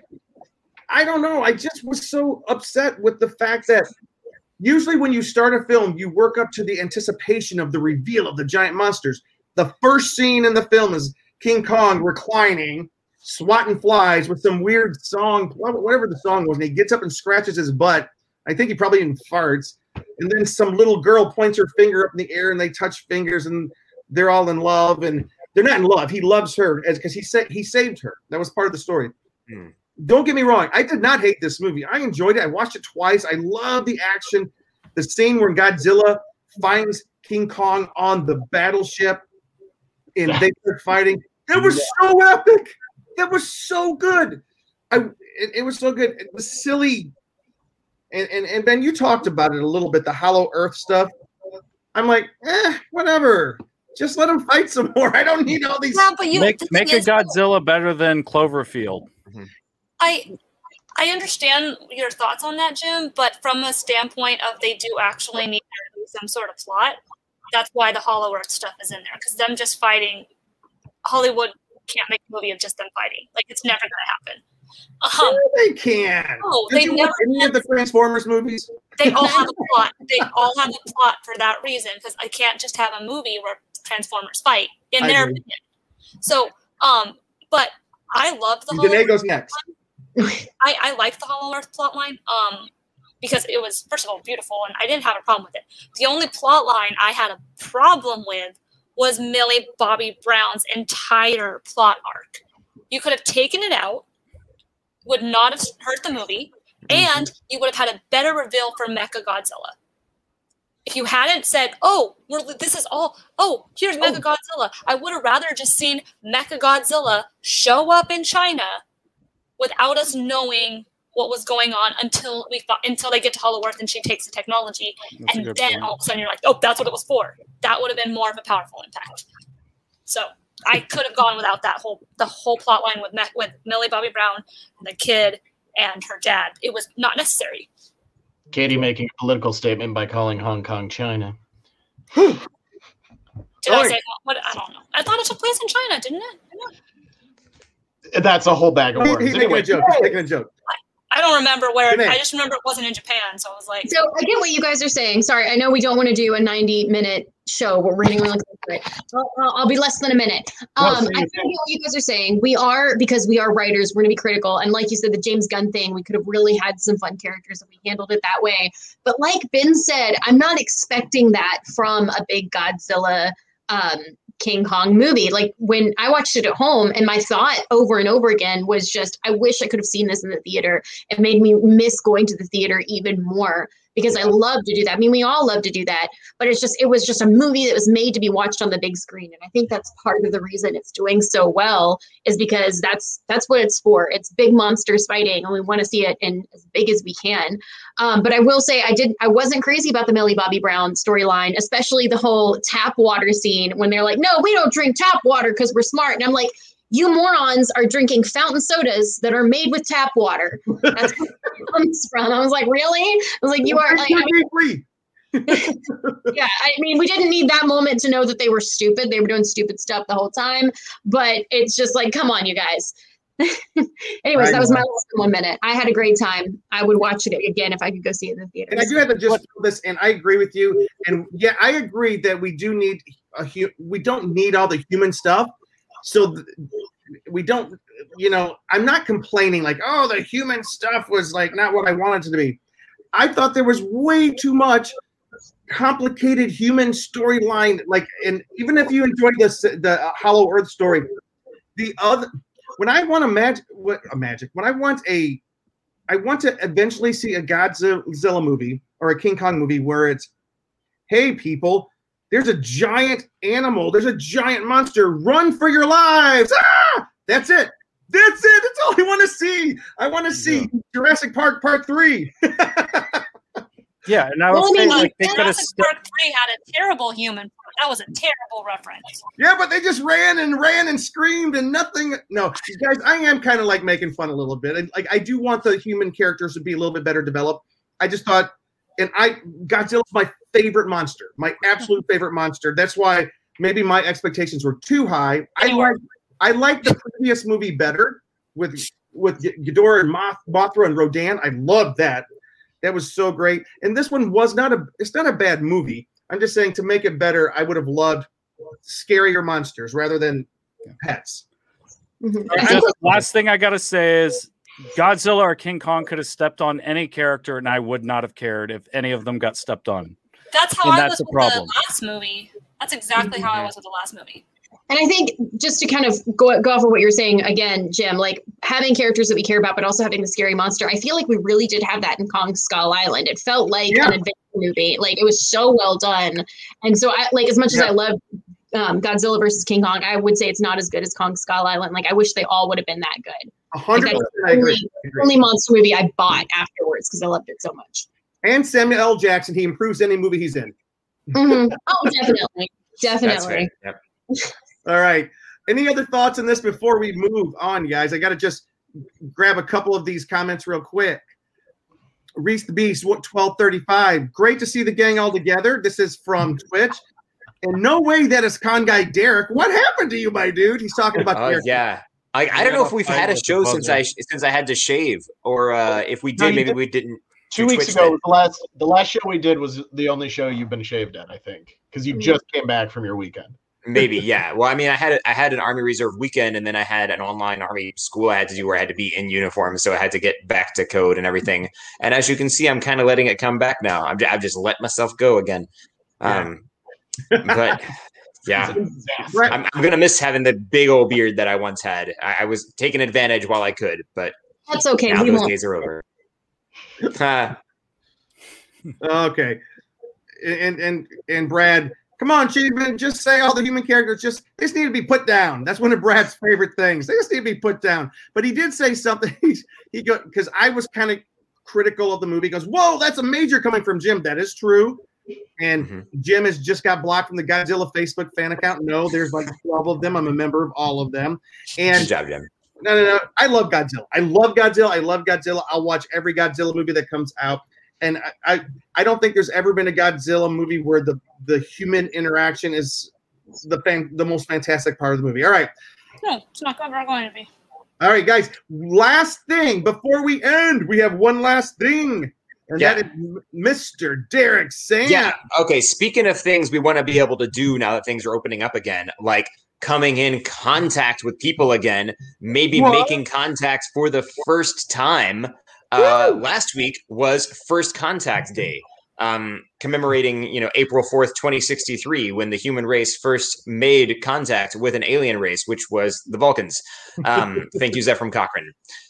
I don't know. I just was so upset with the fact that usually when you start a film, you work up to the anticipation of the reveal of the giant monsters. The first scene in the film is King Kong reclining, swatting flies with some weird song, whatever the song was, and he gets up and scratches his butt. I think he probably even farts. And then some little girl points her finger up in the air, and they touch fingers, and they're all in love. And they're not in love. He loves her because he said he saved her. That was part of the story. Hmm. Don't get me wrong. I did not hate this movie. I enjoyed it. I watched it twice. I love the action. The scene where Godzilla finds King Kong on the battleship and they start fighting. That was so epic. That was so good. I it, it was so good. It was silly. And, and and Ben, you talked about it a little bit, the Hollow Earth stuff. I'm like, eh, whatever. Just let them fight some more. I don't need all these. Yeah, but you Make the make thing a is, Godzilla better than Cloverfield. I I understand your thoughts on that, Jim, but from a standpoint of they do actually need there to be some sort of plot, that's why the Hollow Earth stuff is in there. Because them just fighting, Hollywood can't make a movie of just them fighting. Like, it's never going to happen. Um, Sure they can. No, Did they you never. watch any of the Transformers movies? They all have a plot. They all have a plot for that reason. Because I can't just have a movie where Transformers fight, in I their agree. opinion. So, um, but I loved the Danae Hollow goes next. I, I liked the Hollow Earth plotline um, because it was, first of all, beautiful, and I didn't have a problem with it. The only plotline I had a problem with was Millie Bobby Brown's entire plot arc. You could have taken it out, would not have hurt the movie, and you would have had a better reveal for Mechagodzilla. If you hadn't said, oh, we're, this is all, oh, here's Mechagodzilla, I would have rather just seen Mechagodzilla show up in China without us knowing what was going on until we thought, until they get to Hollow Earth and she takes the technology, That's a and good then point. all of a sudden you're like, oh, that's what it was for. That would have been more of a powerful impact. So I could have gone without that whole the whole plot line with Me- with Millie Bobby Brown and the kid and her dad. It was not necessary. Katie making a political statement by calling Hong Kong China. Did I Oi. say what? I don't know. I thought it took place in China, didn't it? That's a whole bag of He- words. he's making Anyway, a joke. He's making a joke. I don't remember where. Janae. I just remember it wasn't in Japan, so I was like, So I get what you guys are saying. Sorry, I know we don't want to do a ninety minute show. We're running really close to it. I'll, I'll I'll be less than a minute. No, Um, say I your kind of get what you guys are saying. We are, because we are writers, we're going to be critical. And like you said, the James Gunn thing, we could have really had some fun characters if we handled it that way. But like Ben said, I'm not expecting that from a big Godzilla um, King Kong movie. Like when I watched it at home, and my thought over and over again was just, I wish I could have seen this in the theater. It made me miss going to the theater even more, because I love to do that. I mean, we all love to do that, but it's just, it was just a movie that was made to be watched on the big screen. And I think that's part of the reason it's doing so well, is because that's, that's what it's for. It's big monsters fighting, and we want to see it in as big as we can. Um, but I will say I didn't, I wasn't crazy about the Millie Bobby Brown storyline, especially the whole tap water scene when they're like, no, we don't drink tap water because we're smart. And I'm like, you morons are drinking fountain sodas that are made with tap water. That's where it comes from. I was like, really? I was like, you are like, I mean, yeah, I mean, we didn't need that moment to know that they were stupid. They were doing stupid stuff the whole time. But it's just like, come on, you guys. Anyways, that was my last one minute. I had a great time. I would watch it again if I could go see it in the theater. And I do have to just throw this, and I agree with you. And yeah, I agree that we do need a hu- we don't need all the human stuff. So th- we don't, you know, I'm not complaining like, oh, the human stuff was like not what I wanted it to be. I thought there was way too much complicated human storyline. Like, and even if you enjoyed this, the uh, Hollow Earth story, the other, when I want a magic, what a magic, when I want a, I want to eventually see a Godzilla movie or a King Kong movie where it's, hey people, there's a giant animal. There's a giant monster. Run for your lives. Ah! That's it. That's it. That's all I want to see. I want to see yeah. Jurassic Park Part Three. Yeah, and I was well, saying, I mean, like, they could have Jurassic Park Three had a terrible human. That was a terrible reference. Yeah, but they just ran and ran and screamed and nothing. No, guys, I am kind of like making fun a little bit. And, like, I do want the human characters to be a little bit better developed. I just thought, and I Godzilla's my favorite monster, my absolute favorite monster. That's why maybe my expectations were too high. I like I like the previous movie better with with Ghidorah and Moth, Mothra and Rodan. I loved that. That was so great. And this one was not a it's not a bad movie. I'm just saying, to make it better, I would have loved scarier monsters rather than pets. Mm-hmm. Just, last thing I gotta say is Godzilla or King Kong could have stepped on any character, and I would not have cared if any of them got stepped on. That's how and I that's was the with problem. the last movie. That's exactly how I was with the last movie. And I think just to kind of go, go off of what you're saying again, Jim, like having characters that we care about, but also having the scary monster, I feel like we really did have that in Kong Skull Island. It felt like yeah. an adventure movie. Like it was so well done. And so I like, as much yeah. as I love um, Godzilla versus King Kong, I would say it's not as good as Kong Skull Island. Like I wish they all would have been that good. A hundred percent, I agree. The only monster movie I bought afterwards because I loved it so much. And Samuel L. Jackson, he improves any movie he's in. Mm-hmm. Oh, definitely. Definitely. Yep. All right. Any other thoughts on this before we move on, guys? I got to just grab a couple of these comments real quick. Reese the Beast, twelve thirty-five. Great to see the gang all together. This is from Twitch. And no way that is Con Guy Derek. What happened to you, my dude? He's talking about Oh, uh, yeah. I, I don't know if we've had a show since I since I had to shave, or uh, if we did, No, maybe did. we didn't. Two weeks Twitch ago, did. the last the last show we did was the only show you've been shaved at, I think, because you just came back from your weekend. Maybe, yeah. Well, I mean, I had a, I had an Army Reserve weekend, and then I had an online Army school I had to do where I had to be in uniform, so I had to get back to code and everything. And as you can see, I'm kind of letting it come back now. I'm I've just let myself go again. Um, but yeah, I'm, I'm gonna miss having the big old beard that I once had. I, I was taking advantage while I could, but that's okay. Now We those won't. days are over. Uh, Okay. And and and Brad, come on, Cheeseman, just say all the human characters just they just need to be put down. That's one of Brad's favorite things. They just need to be put down. But he did say something. He's, he go because I was kind of critical of the movie. He goes, whoa, that's a major coming from Jim. That is true. And mm-hmm. Jim has just got blocked from the Godzilla Facebook fan account. No, there's like twelve of them. I'm a member of all of them. And Good job, Jim. No, no, no. I love Godzilla. I love Godzilla. I love Godzilla. I'll watch every Godzilla movie that comes out. And I, I, I don't think there's ever been a Godzilla movie where the, the human interaction is the fan, the most fantastic part of the movie. All right. No, it's not ever going to be. All right, guys. Last thing before we end, we have one last thing. And Yeah. that is Mister Derek Sam. Yeah. Okay. Speaking of things we want to be able to do now that things are opening up again, like coming in contact with people again, maybe What? making contacts for the first time. Uh, last week was First Contact Day. um, commemorating, you know, April fourth, twenty sixty-three, when the human race first made contact with an alien race, which was the Vulcans. Um, thank you, Zephram Cochrane.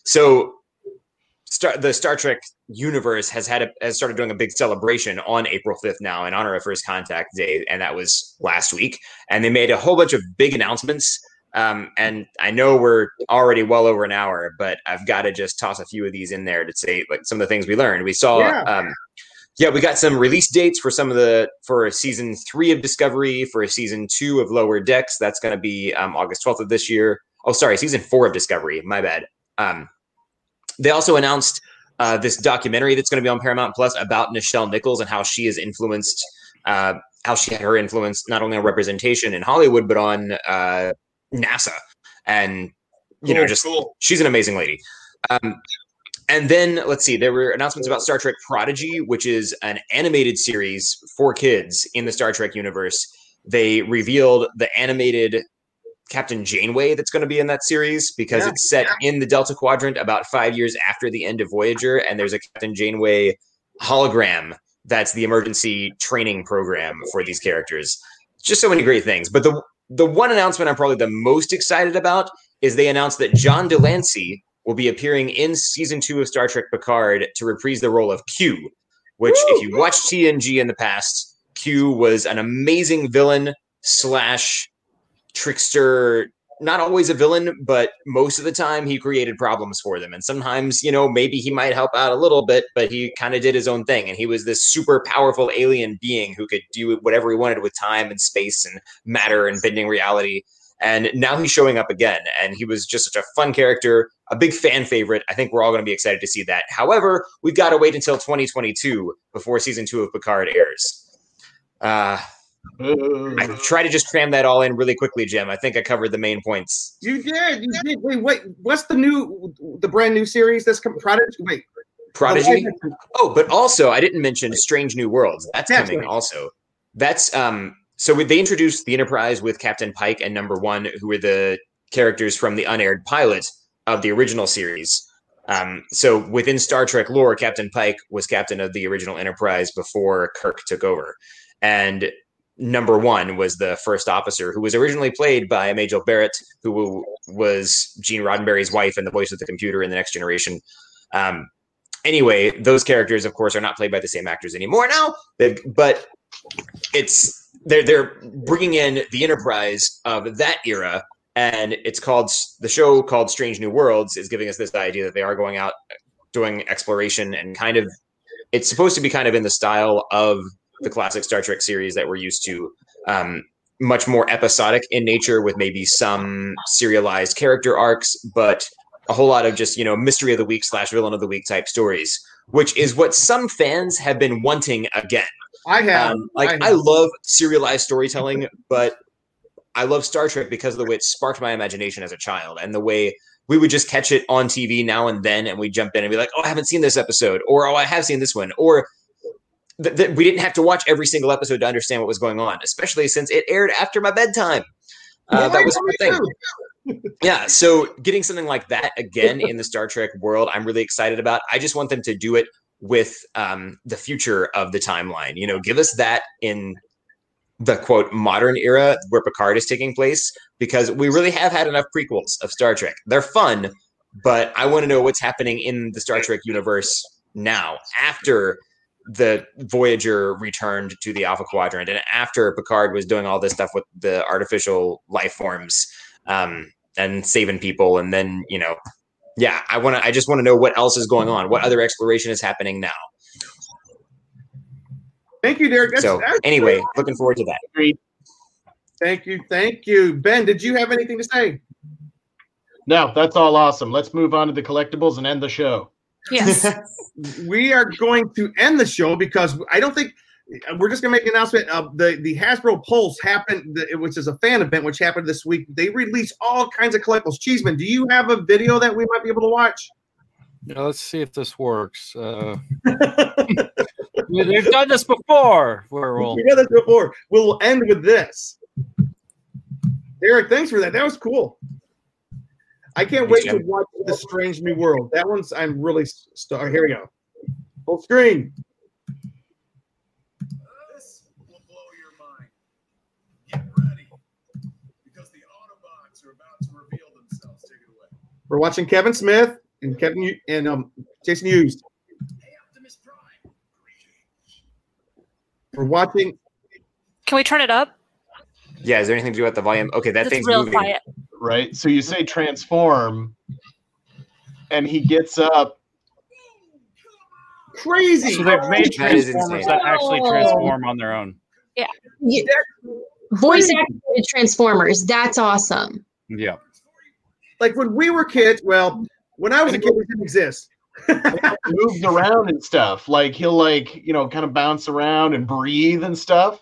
So Star, the Star Trek universe has had a, has started doing a big celebration on April fifth now in honor of First Contact Day, and that was last week. And they made a whole bunch of big announcements. Um, and I know we're already well over an hour, but I've got to just toss a few of these in there to say like some of the things we learned. We saw, yeah, um, yeah we got some release dates for some of the for season three of Discovery, for season two of Lower Decks. That's going to be um, August twelfth of this year. Oh, sorry, season four of Discovery. My bad. Um, They also announced uh, this documentary that's going to be on Paramount Plus about Nichelle Nichols and how she has influenced, uh, how she had her influence not only on representation in Hollywood but on uh, NASA, and you cool, know, just cool. She's an amazing lady. Um, and then let's see, there were announcements about Star Trek Prodigy, which is an animated series for kids in the Star Trek universe. They revealed the animated Captain Janeway that's going to be in that series because yeah. it's set in the Delta Quadrant about five years after the end of Voyager, and there's a Captain Janeway hologram that's the emergency training program for these characters. Just so many great things. But the the one announcement I'm probably the most excited about is they announced that John Delancey will be appearing in season two of Star Trek Picard to reprise the role of Q, which Woo! If you watched T N G in the past, Q was an amazing villain slash trickster, not always a villain, but most of the time he created problems for them. And sometimes, you know, maybe he might help out a little bit, but he kind of did his own thing. And he was this super powerful alien being who could do whatever he wanted with time and space and matter and bending reality. And now he's showing up again. And he was just such a fun character, a big fan favorite. I think we're all going to be excited to see that. However, we've got to wait until twenty twenty-two before season two of Picard airs. Uh, I try to just cram that all in really quickly, Jim. I think I covered the main points. You did. You did. Wait, wait. What's the new, the brand new series that's coming? Prodigy. Wait. Prodigy. Oh, but also I didn't mention Strange New Worlds. That's yeah, coming right. also. That's um. So they introduced the Enterprise with Captain Pike and Number One, who were the characters from the unaired pilot of the original series. Um. So within Star Trek lore, Captain Pike was captain of the original Enterprise before Kirk took over, and Number One was the first officer, who was originally played by Majel Barrett, who was Gene Roddenberry's wife and the voice of the computer in The Next Generation. Um, anyway, those characters, of course, are not played by the same actors anymore now, but it's they're they're bringing in the Enterprise of that era, and it's called the show called Strange New Worlds is giving us this idea that they are going out doing exploration and kind of it's supposed to be kind of in the style of the classic Star Trek series that we're used to, um, much more episodic in nature with maybe some serialized character arcs, but a whole lot of just, you know, mystery of the week slash villain of the week type stories, which is what some fans have been wanting again. I have. Um, like, I, have. I love serialized storytelling, but I love Star Trek because of the way it sparked my imagination as a child and the way we would just catch it on T V now and then and we jump in and be like, oh, I haven't seen this episode, or oh, I have seen this one, or Th- th- we didn't have to watch every single episode to understand what was going on, especially since it aired after my bedtime. Uh, that was the thing. Yeah, so getting something like that again in the Star Trek world, I'm really excited about. I just want them to do it with um, the future of the timeline. You know, give us that in the quote modern era where Picard is taking place, because we really have had enough prequels of Star Trek. They're fun, but I want to know what's happening in the Star Trek universe now after the Voyager returned to the Alpha Quadrant and after Picard was doing all this stuff with the artificial life forms um, and saving people. And then, you know, yeah, I want to, I just want to know what else is going on. What other exploration is happening now? Thank you, Derek. That's, so that's anyway, great. Looking forward to that. Thank you. Thank you. Ben, did you have anything to say? No, that's all awesome. Let's move on to the collectibles and end the show. Yes. We are going to end the show because I don't think we're just going to make an announcement. Of the, the Hasbro Pulse happened, which is a fan event, which happened this week. They released all kinds of collectibles. Cheeseman, do you have a video that we might be able to watch? Yeah, let's see if this works. Uh, we've done this before. We're, we'll... We've done this before. We'll end with this. Eric, thanks for that. That was cool. I can't wait to watch The Strange New World. That one's I'm really star. Here we go. Full screen. We're watching Kevin Smith and Kevin and um, Jason Hughes. We're watching. Can we turn it up? Yeah, is there anything to do with the volume? Okay, that It's thing's real moving. quiet. Right? So you say transform, and he gets up. Crazy. So they've made That is Transformers insane. that actually transform on their own. Yeah. Yeah. Voice activated Transformers. That's awesome. Yeah. Like when we were kids, well, when I was a kid, it didn't exist. Moves around and stuff. Like he'll like, you know, kind of bounce around and breathe and stuff.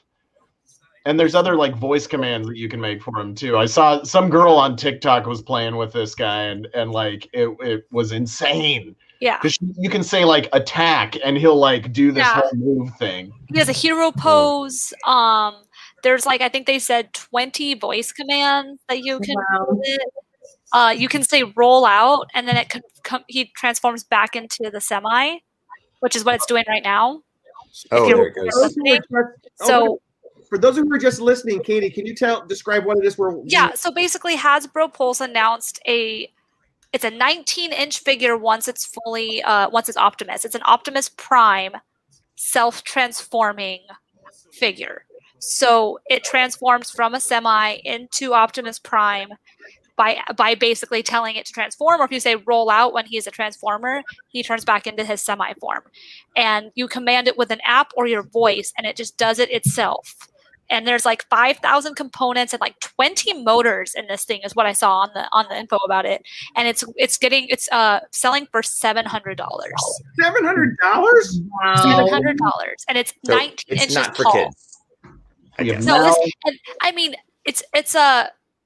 And there's other like voice commands that you can make for him too. I saw some girl on TikTok was playing with this guy and and like it, it was insane. Yeah. Because you can say like attack and he'll like do this Yeah. whole move thing. He has a hero pose. Um, there's like I think they said twenty voice commands that you can. Wow. use it. Uh, you can say roll out, and then it can come. He transforms back into the semi, which is what it's doing right now. Oh, If you're there it goes. listening. So For those who were just listening, Katie, can you tell describe what it is? Where yeah, so basically, Hasbro Pulse announced a. It's a nineteen inch figure once it's fully uh, once it's Optimus. It's an Optimus Prime self transforming figure. So it transforms from a semi into Optimus Prime by by basically telling it to transform, or if you say roll out when he's a transformer, he turns back into his semi form. And you command it with an app or your voice, and it just does it itself. And there's like five thousand components and like twenty motors in this thing is what I saw on the on the info about it. And it's it's getting it's uh selling for seven hundred dollars. Seven hundred dollars? Seven hundred dollars, and it's So nineteen it's inches not for tall. kids. I guess. No, this, and I mean it's it's a uh,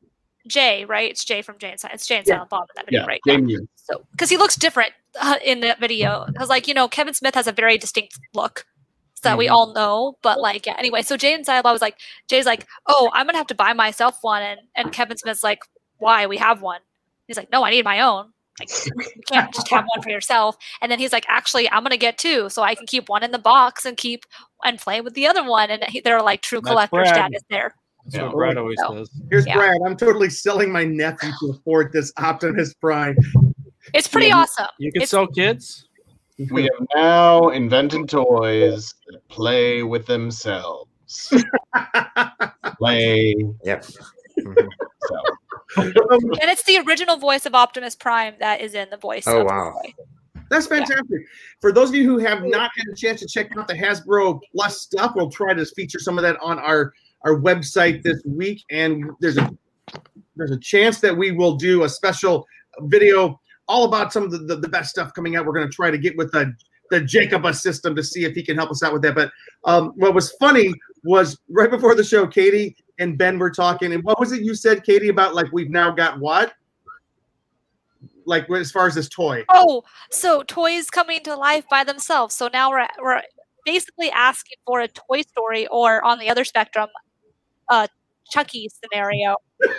Jay, right? It's Jay from Jay and Silent. It's Jay and Silent Bob in that video, Yeah, right? Jamie Hughes. So because he looks different uh, in that video, because like you know Kevin Smith has a very distinct look that Mm-hmm. we all know, but like yeah. Anyway, so Jay and Silent Bob was like, Jay's like, oh, I'm gonna have to buy myself one, and and Kevin Smith's like, why? We have one. He's like, no, I need my own. Like you can't just have one for yourself. And then he's like, actually, I'm gonna get two, so I can keep one in the box and keep and play with the other one. And he, they're like true That's collector Brad. status there. That's what Brad always So- says. Here's Yeah. Brad. I'm totally selling my nephew to afford this Optimus Prime. It's pretty Yeah. awesome. You can It's- sell kids. We have now invented toys that play with themselves. Play. Yep. So. And it's the original voice of Optimus Prime that is in the voice Oh, of wow. the toy. That's fantastic. For those of you who have not had a chance to check out the Hasbro Plus stuff, we'll try to feature some of that on our, our website this week. And there's a there's a chance that we will do a special video all about some of the, the, the best stuff coming out. We're going to try to get with the the Jacobus system to see if he can help us out with that. But um, what was funny was right before the show, Katie and Ben were talking. And what was it you said, Katie, about like we've now got what? Like as far as this toy. Oh, so toys coming to life by themselves. So now we're we're basically asking for a Toy Story, or on the other spectrum, a Chucky scenario.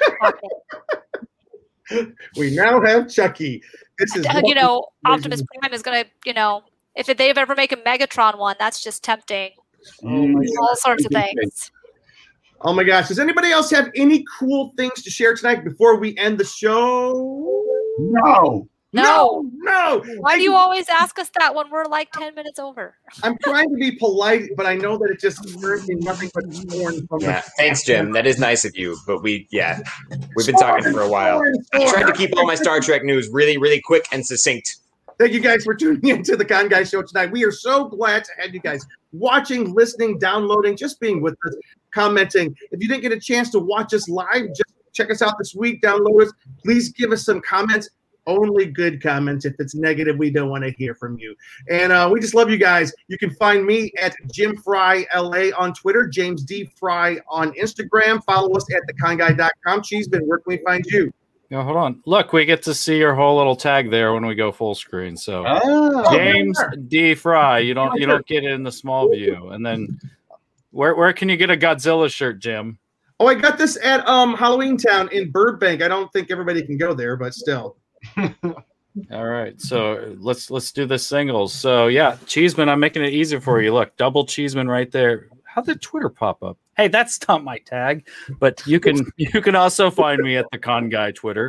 We now have Chucky. This is Uh, you know, Optimus Prime is gonna, you know, if they've ever make a Megatron one, that's just tempting. All sorts of things. Oh my gosh. Does anybody else have any cool things to share tonight before we end the show? No. No. No. Why do you always ask us that when we're like ten minutes over? I'm trying to be polite, but I know that it just turns me nothing but scorn from Yeah, the thanks, Jim. That is nice of you. But we, yeah, we've been talking for a while. I'm trying to keep all my Star Trek news really, really quick and succinct. Thank you guys for tuning into the Con Guy Show tonight. We are so glad to have you guys watching, listening, downloading, just being with us, commenting. If you didn't get a chance to watch us live, just check us out this week, download us. Please give us some comments. Only good comments. If it's negative, we don't want to hear from you. And uh, we just love you guys. You can find me at Jim Fry L A on Twitter, James D. Fry on Instagram. Follow us at the con guy dot com. Cheeseman, where can we find you? Yeah, hold on. Look, we get to see your whole little tag there when we go full screen. So Oh. James D. Fry, you don't you don't get it in the small view. And then where where can you get a Godzilla shirt, Jim? Oh, I got this at um, Halloween Town in Burbank. I don't think everybody can go there, but still. All right, so let's let's do the singles. So yeah, Cheeseman, I'm making it easy for you. Look, double Cheeseman right there. How did Twitter pop up? Hey, that's not my tag, but you can you can also find me at the Con Guy Twitter.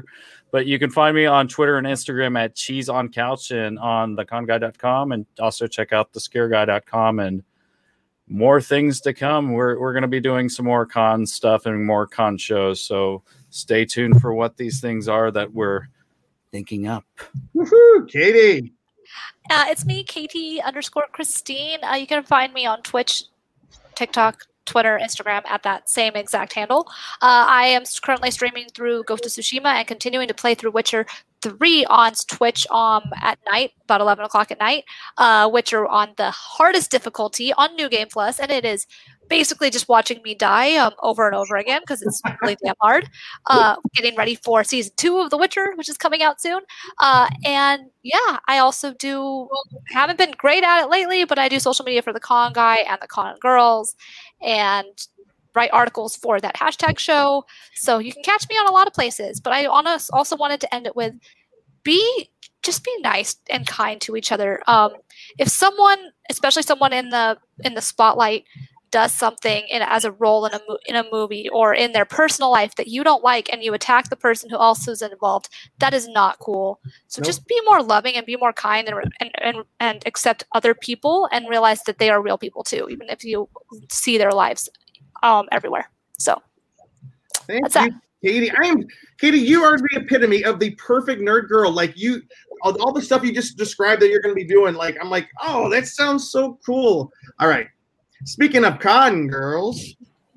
But you can find me on Twitter and Instagram at Cheese on Couch and on the con guy dot com, and also check out the scare guy dot com and more things to come. We're we're going to be doing some more con stuff and more con shows, so stay tuned for what these things are that we're thinking up. Woohoo, Katie. Uh, it's me, Katie underscore Christine. Uh, you can find me on Twitch, TikTok, Twitter, Instagram at that same exact handle. Uh, I am currently streaming through Ghost of Tsushima and continuing to play through Witcher three on Twitch um, at night, about eleven o'clock at night. Uh, Witcher on the hardest difficulty on New Game Plus, and it is basically just watching me die um, over and over again because it's really damn hard. Uh, getting ready for season two of The Witcher, which is coming out soon. Uh, and yeah, I also do, haven't been great at it lately, but I do social media for the Con Guy and the Con Girls and write articles for that hashtag show. So you can catch me on a lot of places, but I honest, also wanted to end it with be, just be nice and kind to each other. Um, if someone, especially someone in the, in the spotlight, does something in, as a role in a, in a movie or in their personal life that you don't like and you attack the person who also is involved, that is not cool. So nope. Just be more loving and be more kind and, and, and, and accept other people and realize that they are real people too, even if you see their lives um, everywhere. So Thank that's you, that. Katie. I am Katie. You are the epitome of the perfect nerd girl. Like you, all, all the stuff you just described that you're going to be doing. Like I'm like, oh, that sounds so cool. All right. Speaking of con girls.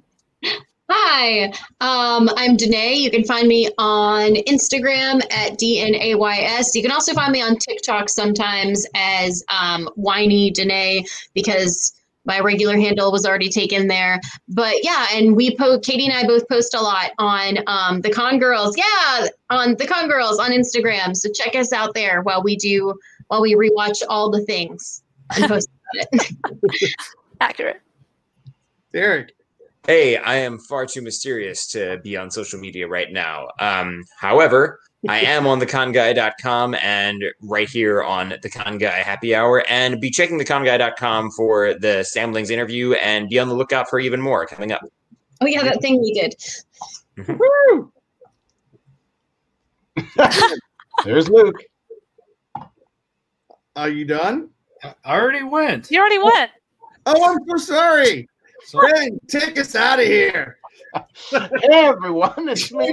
Hi, um, I'm Danae. You can find me on Instagram at D N A Y S. You can also find me on TikTok sometimes as um, Whiny Danae because my regular handle was already taken there. But yeah, and we post, Katie and I both post a lot on um, the Con Girls. Yeah, on the Con Girls on Instagram. So check us out there while we do, while we rewatch all the things and post about it. Accurate. Derek. Hey, I am far too mysterious to be on social media right now. Um, however, I am on the con guy dot com and right here on the Con Guy Happy Hour, and be checking the con guy dot com for the Samblings interview and be on the lookout for even more coming up. Oh yeah, that thing we did. Woo! There's Luke. Are you done? I already went. You already went. Oh, I'm so sorry. Ben, take us out of here. Hey, everyone. It's me.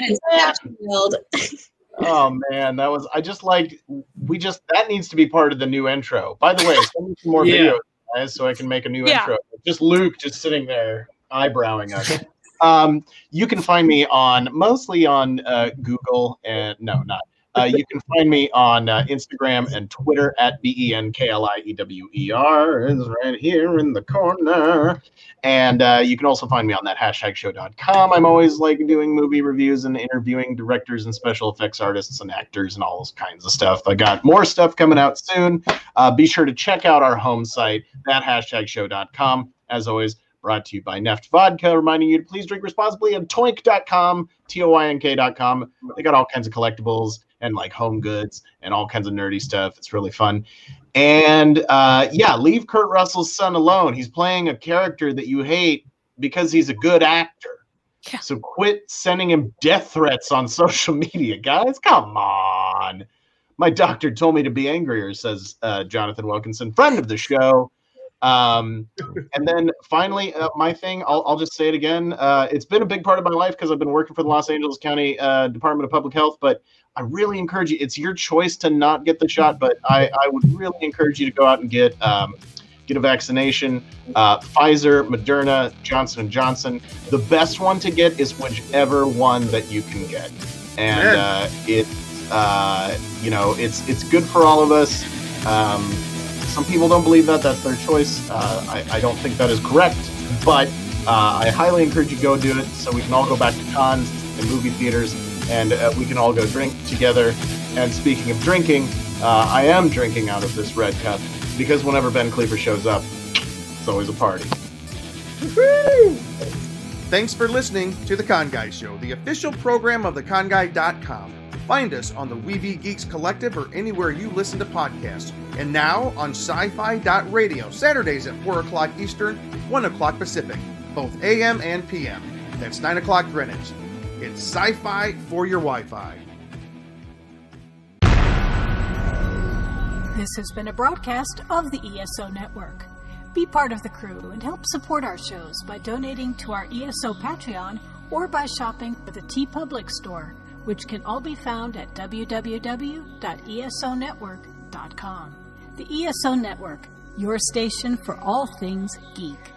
Oh, man. That was, I just like, we just, that needs to be part of the new intro. By the way, send me some more Yeah. videos, guys, so I can make a new Yeah. intro. Just Luke just sitting there eyebrowing us. um, you can find me on, mostly on uh, Google, and no, not. Uh, you can find me on uh, Instagram and Twitter at B E N K L I E W E R. It's right here in the corner. And uh, you can also find me on that hashtag show dot com. I'm always like doing movie reviews and interviewing directors and special effects artists and actors and all those kinds of stuff. I got more stuff coming out soon. Uh, be sure to check out our home site, that hashtag show dot com. As always, brought to you by Neft Vodka, reminding you to please drink responsibly, and toink dot com, T O I N K dot com. They got all kinds of collectibles and like home goods and all kinds of nerdy stuff. It's really fun. And uh, yeah, leave Kurt Russell's son alone. He's playing a character that you hate because he's a good actor. Yeah. So quit sending him death threats on social media, guys. Come on. My doctor told me to be angrier, says uh, Jonathan Wilkinson, friend of the show. Um, and then finally, uh, my thing, I'll, I'll just say it again. Uh, it's been a big part of my life because I've been working for the Los Angeles County uh, Department of Public Health, but I really encourage you. It's your choice to not get the shot, but I, I would really encourage you to go out and get um, get a vaccination. Uh, Pfizer, Moderna, Johnson and Johnson. The best one to get is whichever one that you can get, and uh, it uh, you know it's it's good for all of us. Um, some people don't believe that. That's their choice. Uh, I, I don't think that is correct, but uh, I highly encourage you to go do it so we can all go back to cons and movie theaters. And uh, we can all go drink together. And speaking of drinking, uh, I am drinking out of this red cup because whenever Ben Cleaver shows up, it's always a party. Woo-hoo! Thanks for listening to The Con Guy Show, the official program of the con guy dot com. Find us on the Weeby Geeks Collective or anywhere you listen to podcasts. And now on sci-fi dot radio, Saturdays at four o'clock Eastern, one o'clock Pacific, both A M and P M. That's nine o'clock Greenwich. It's sci-fi for your Wi-Fi. This has been a broadcast of the E S O Network. Be part of the crew and help support our shows by donating to our E S O Patreon or by shopping at the TeePublic store, which can all be found at w w w dot e s o network dot com. The E S O Network, your station for all things geek.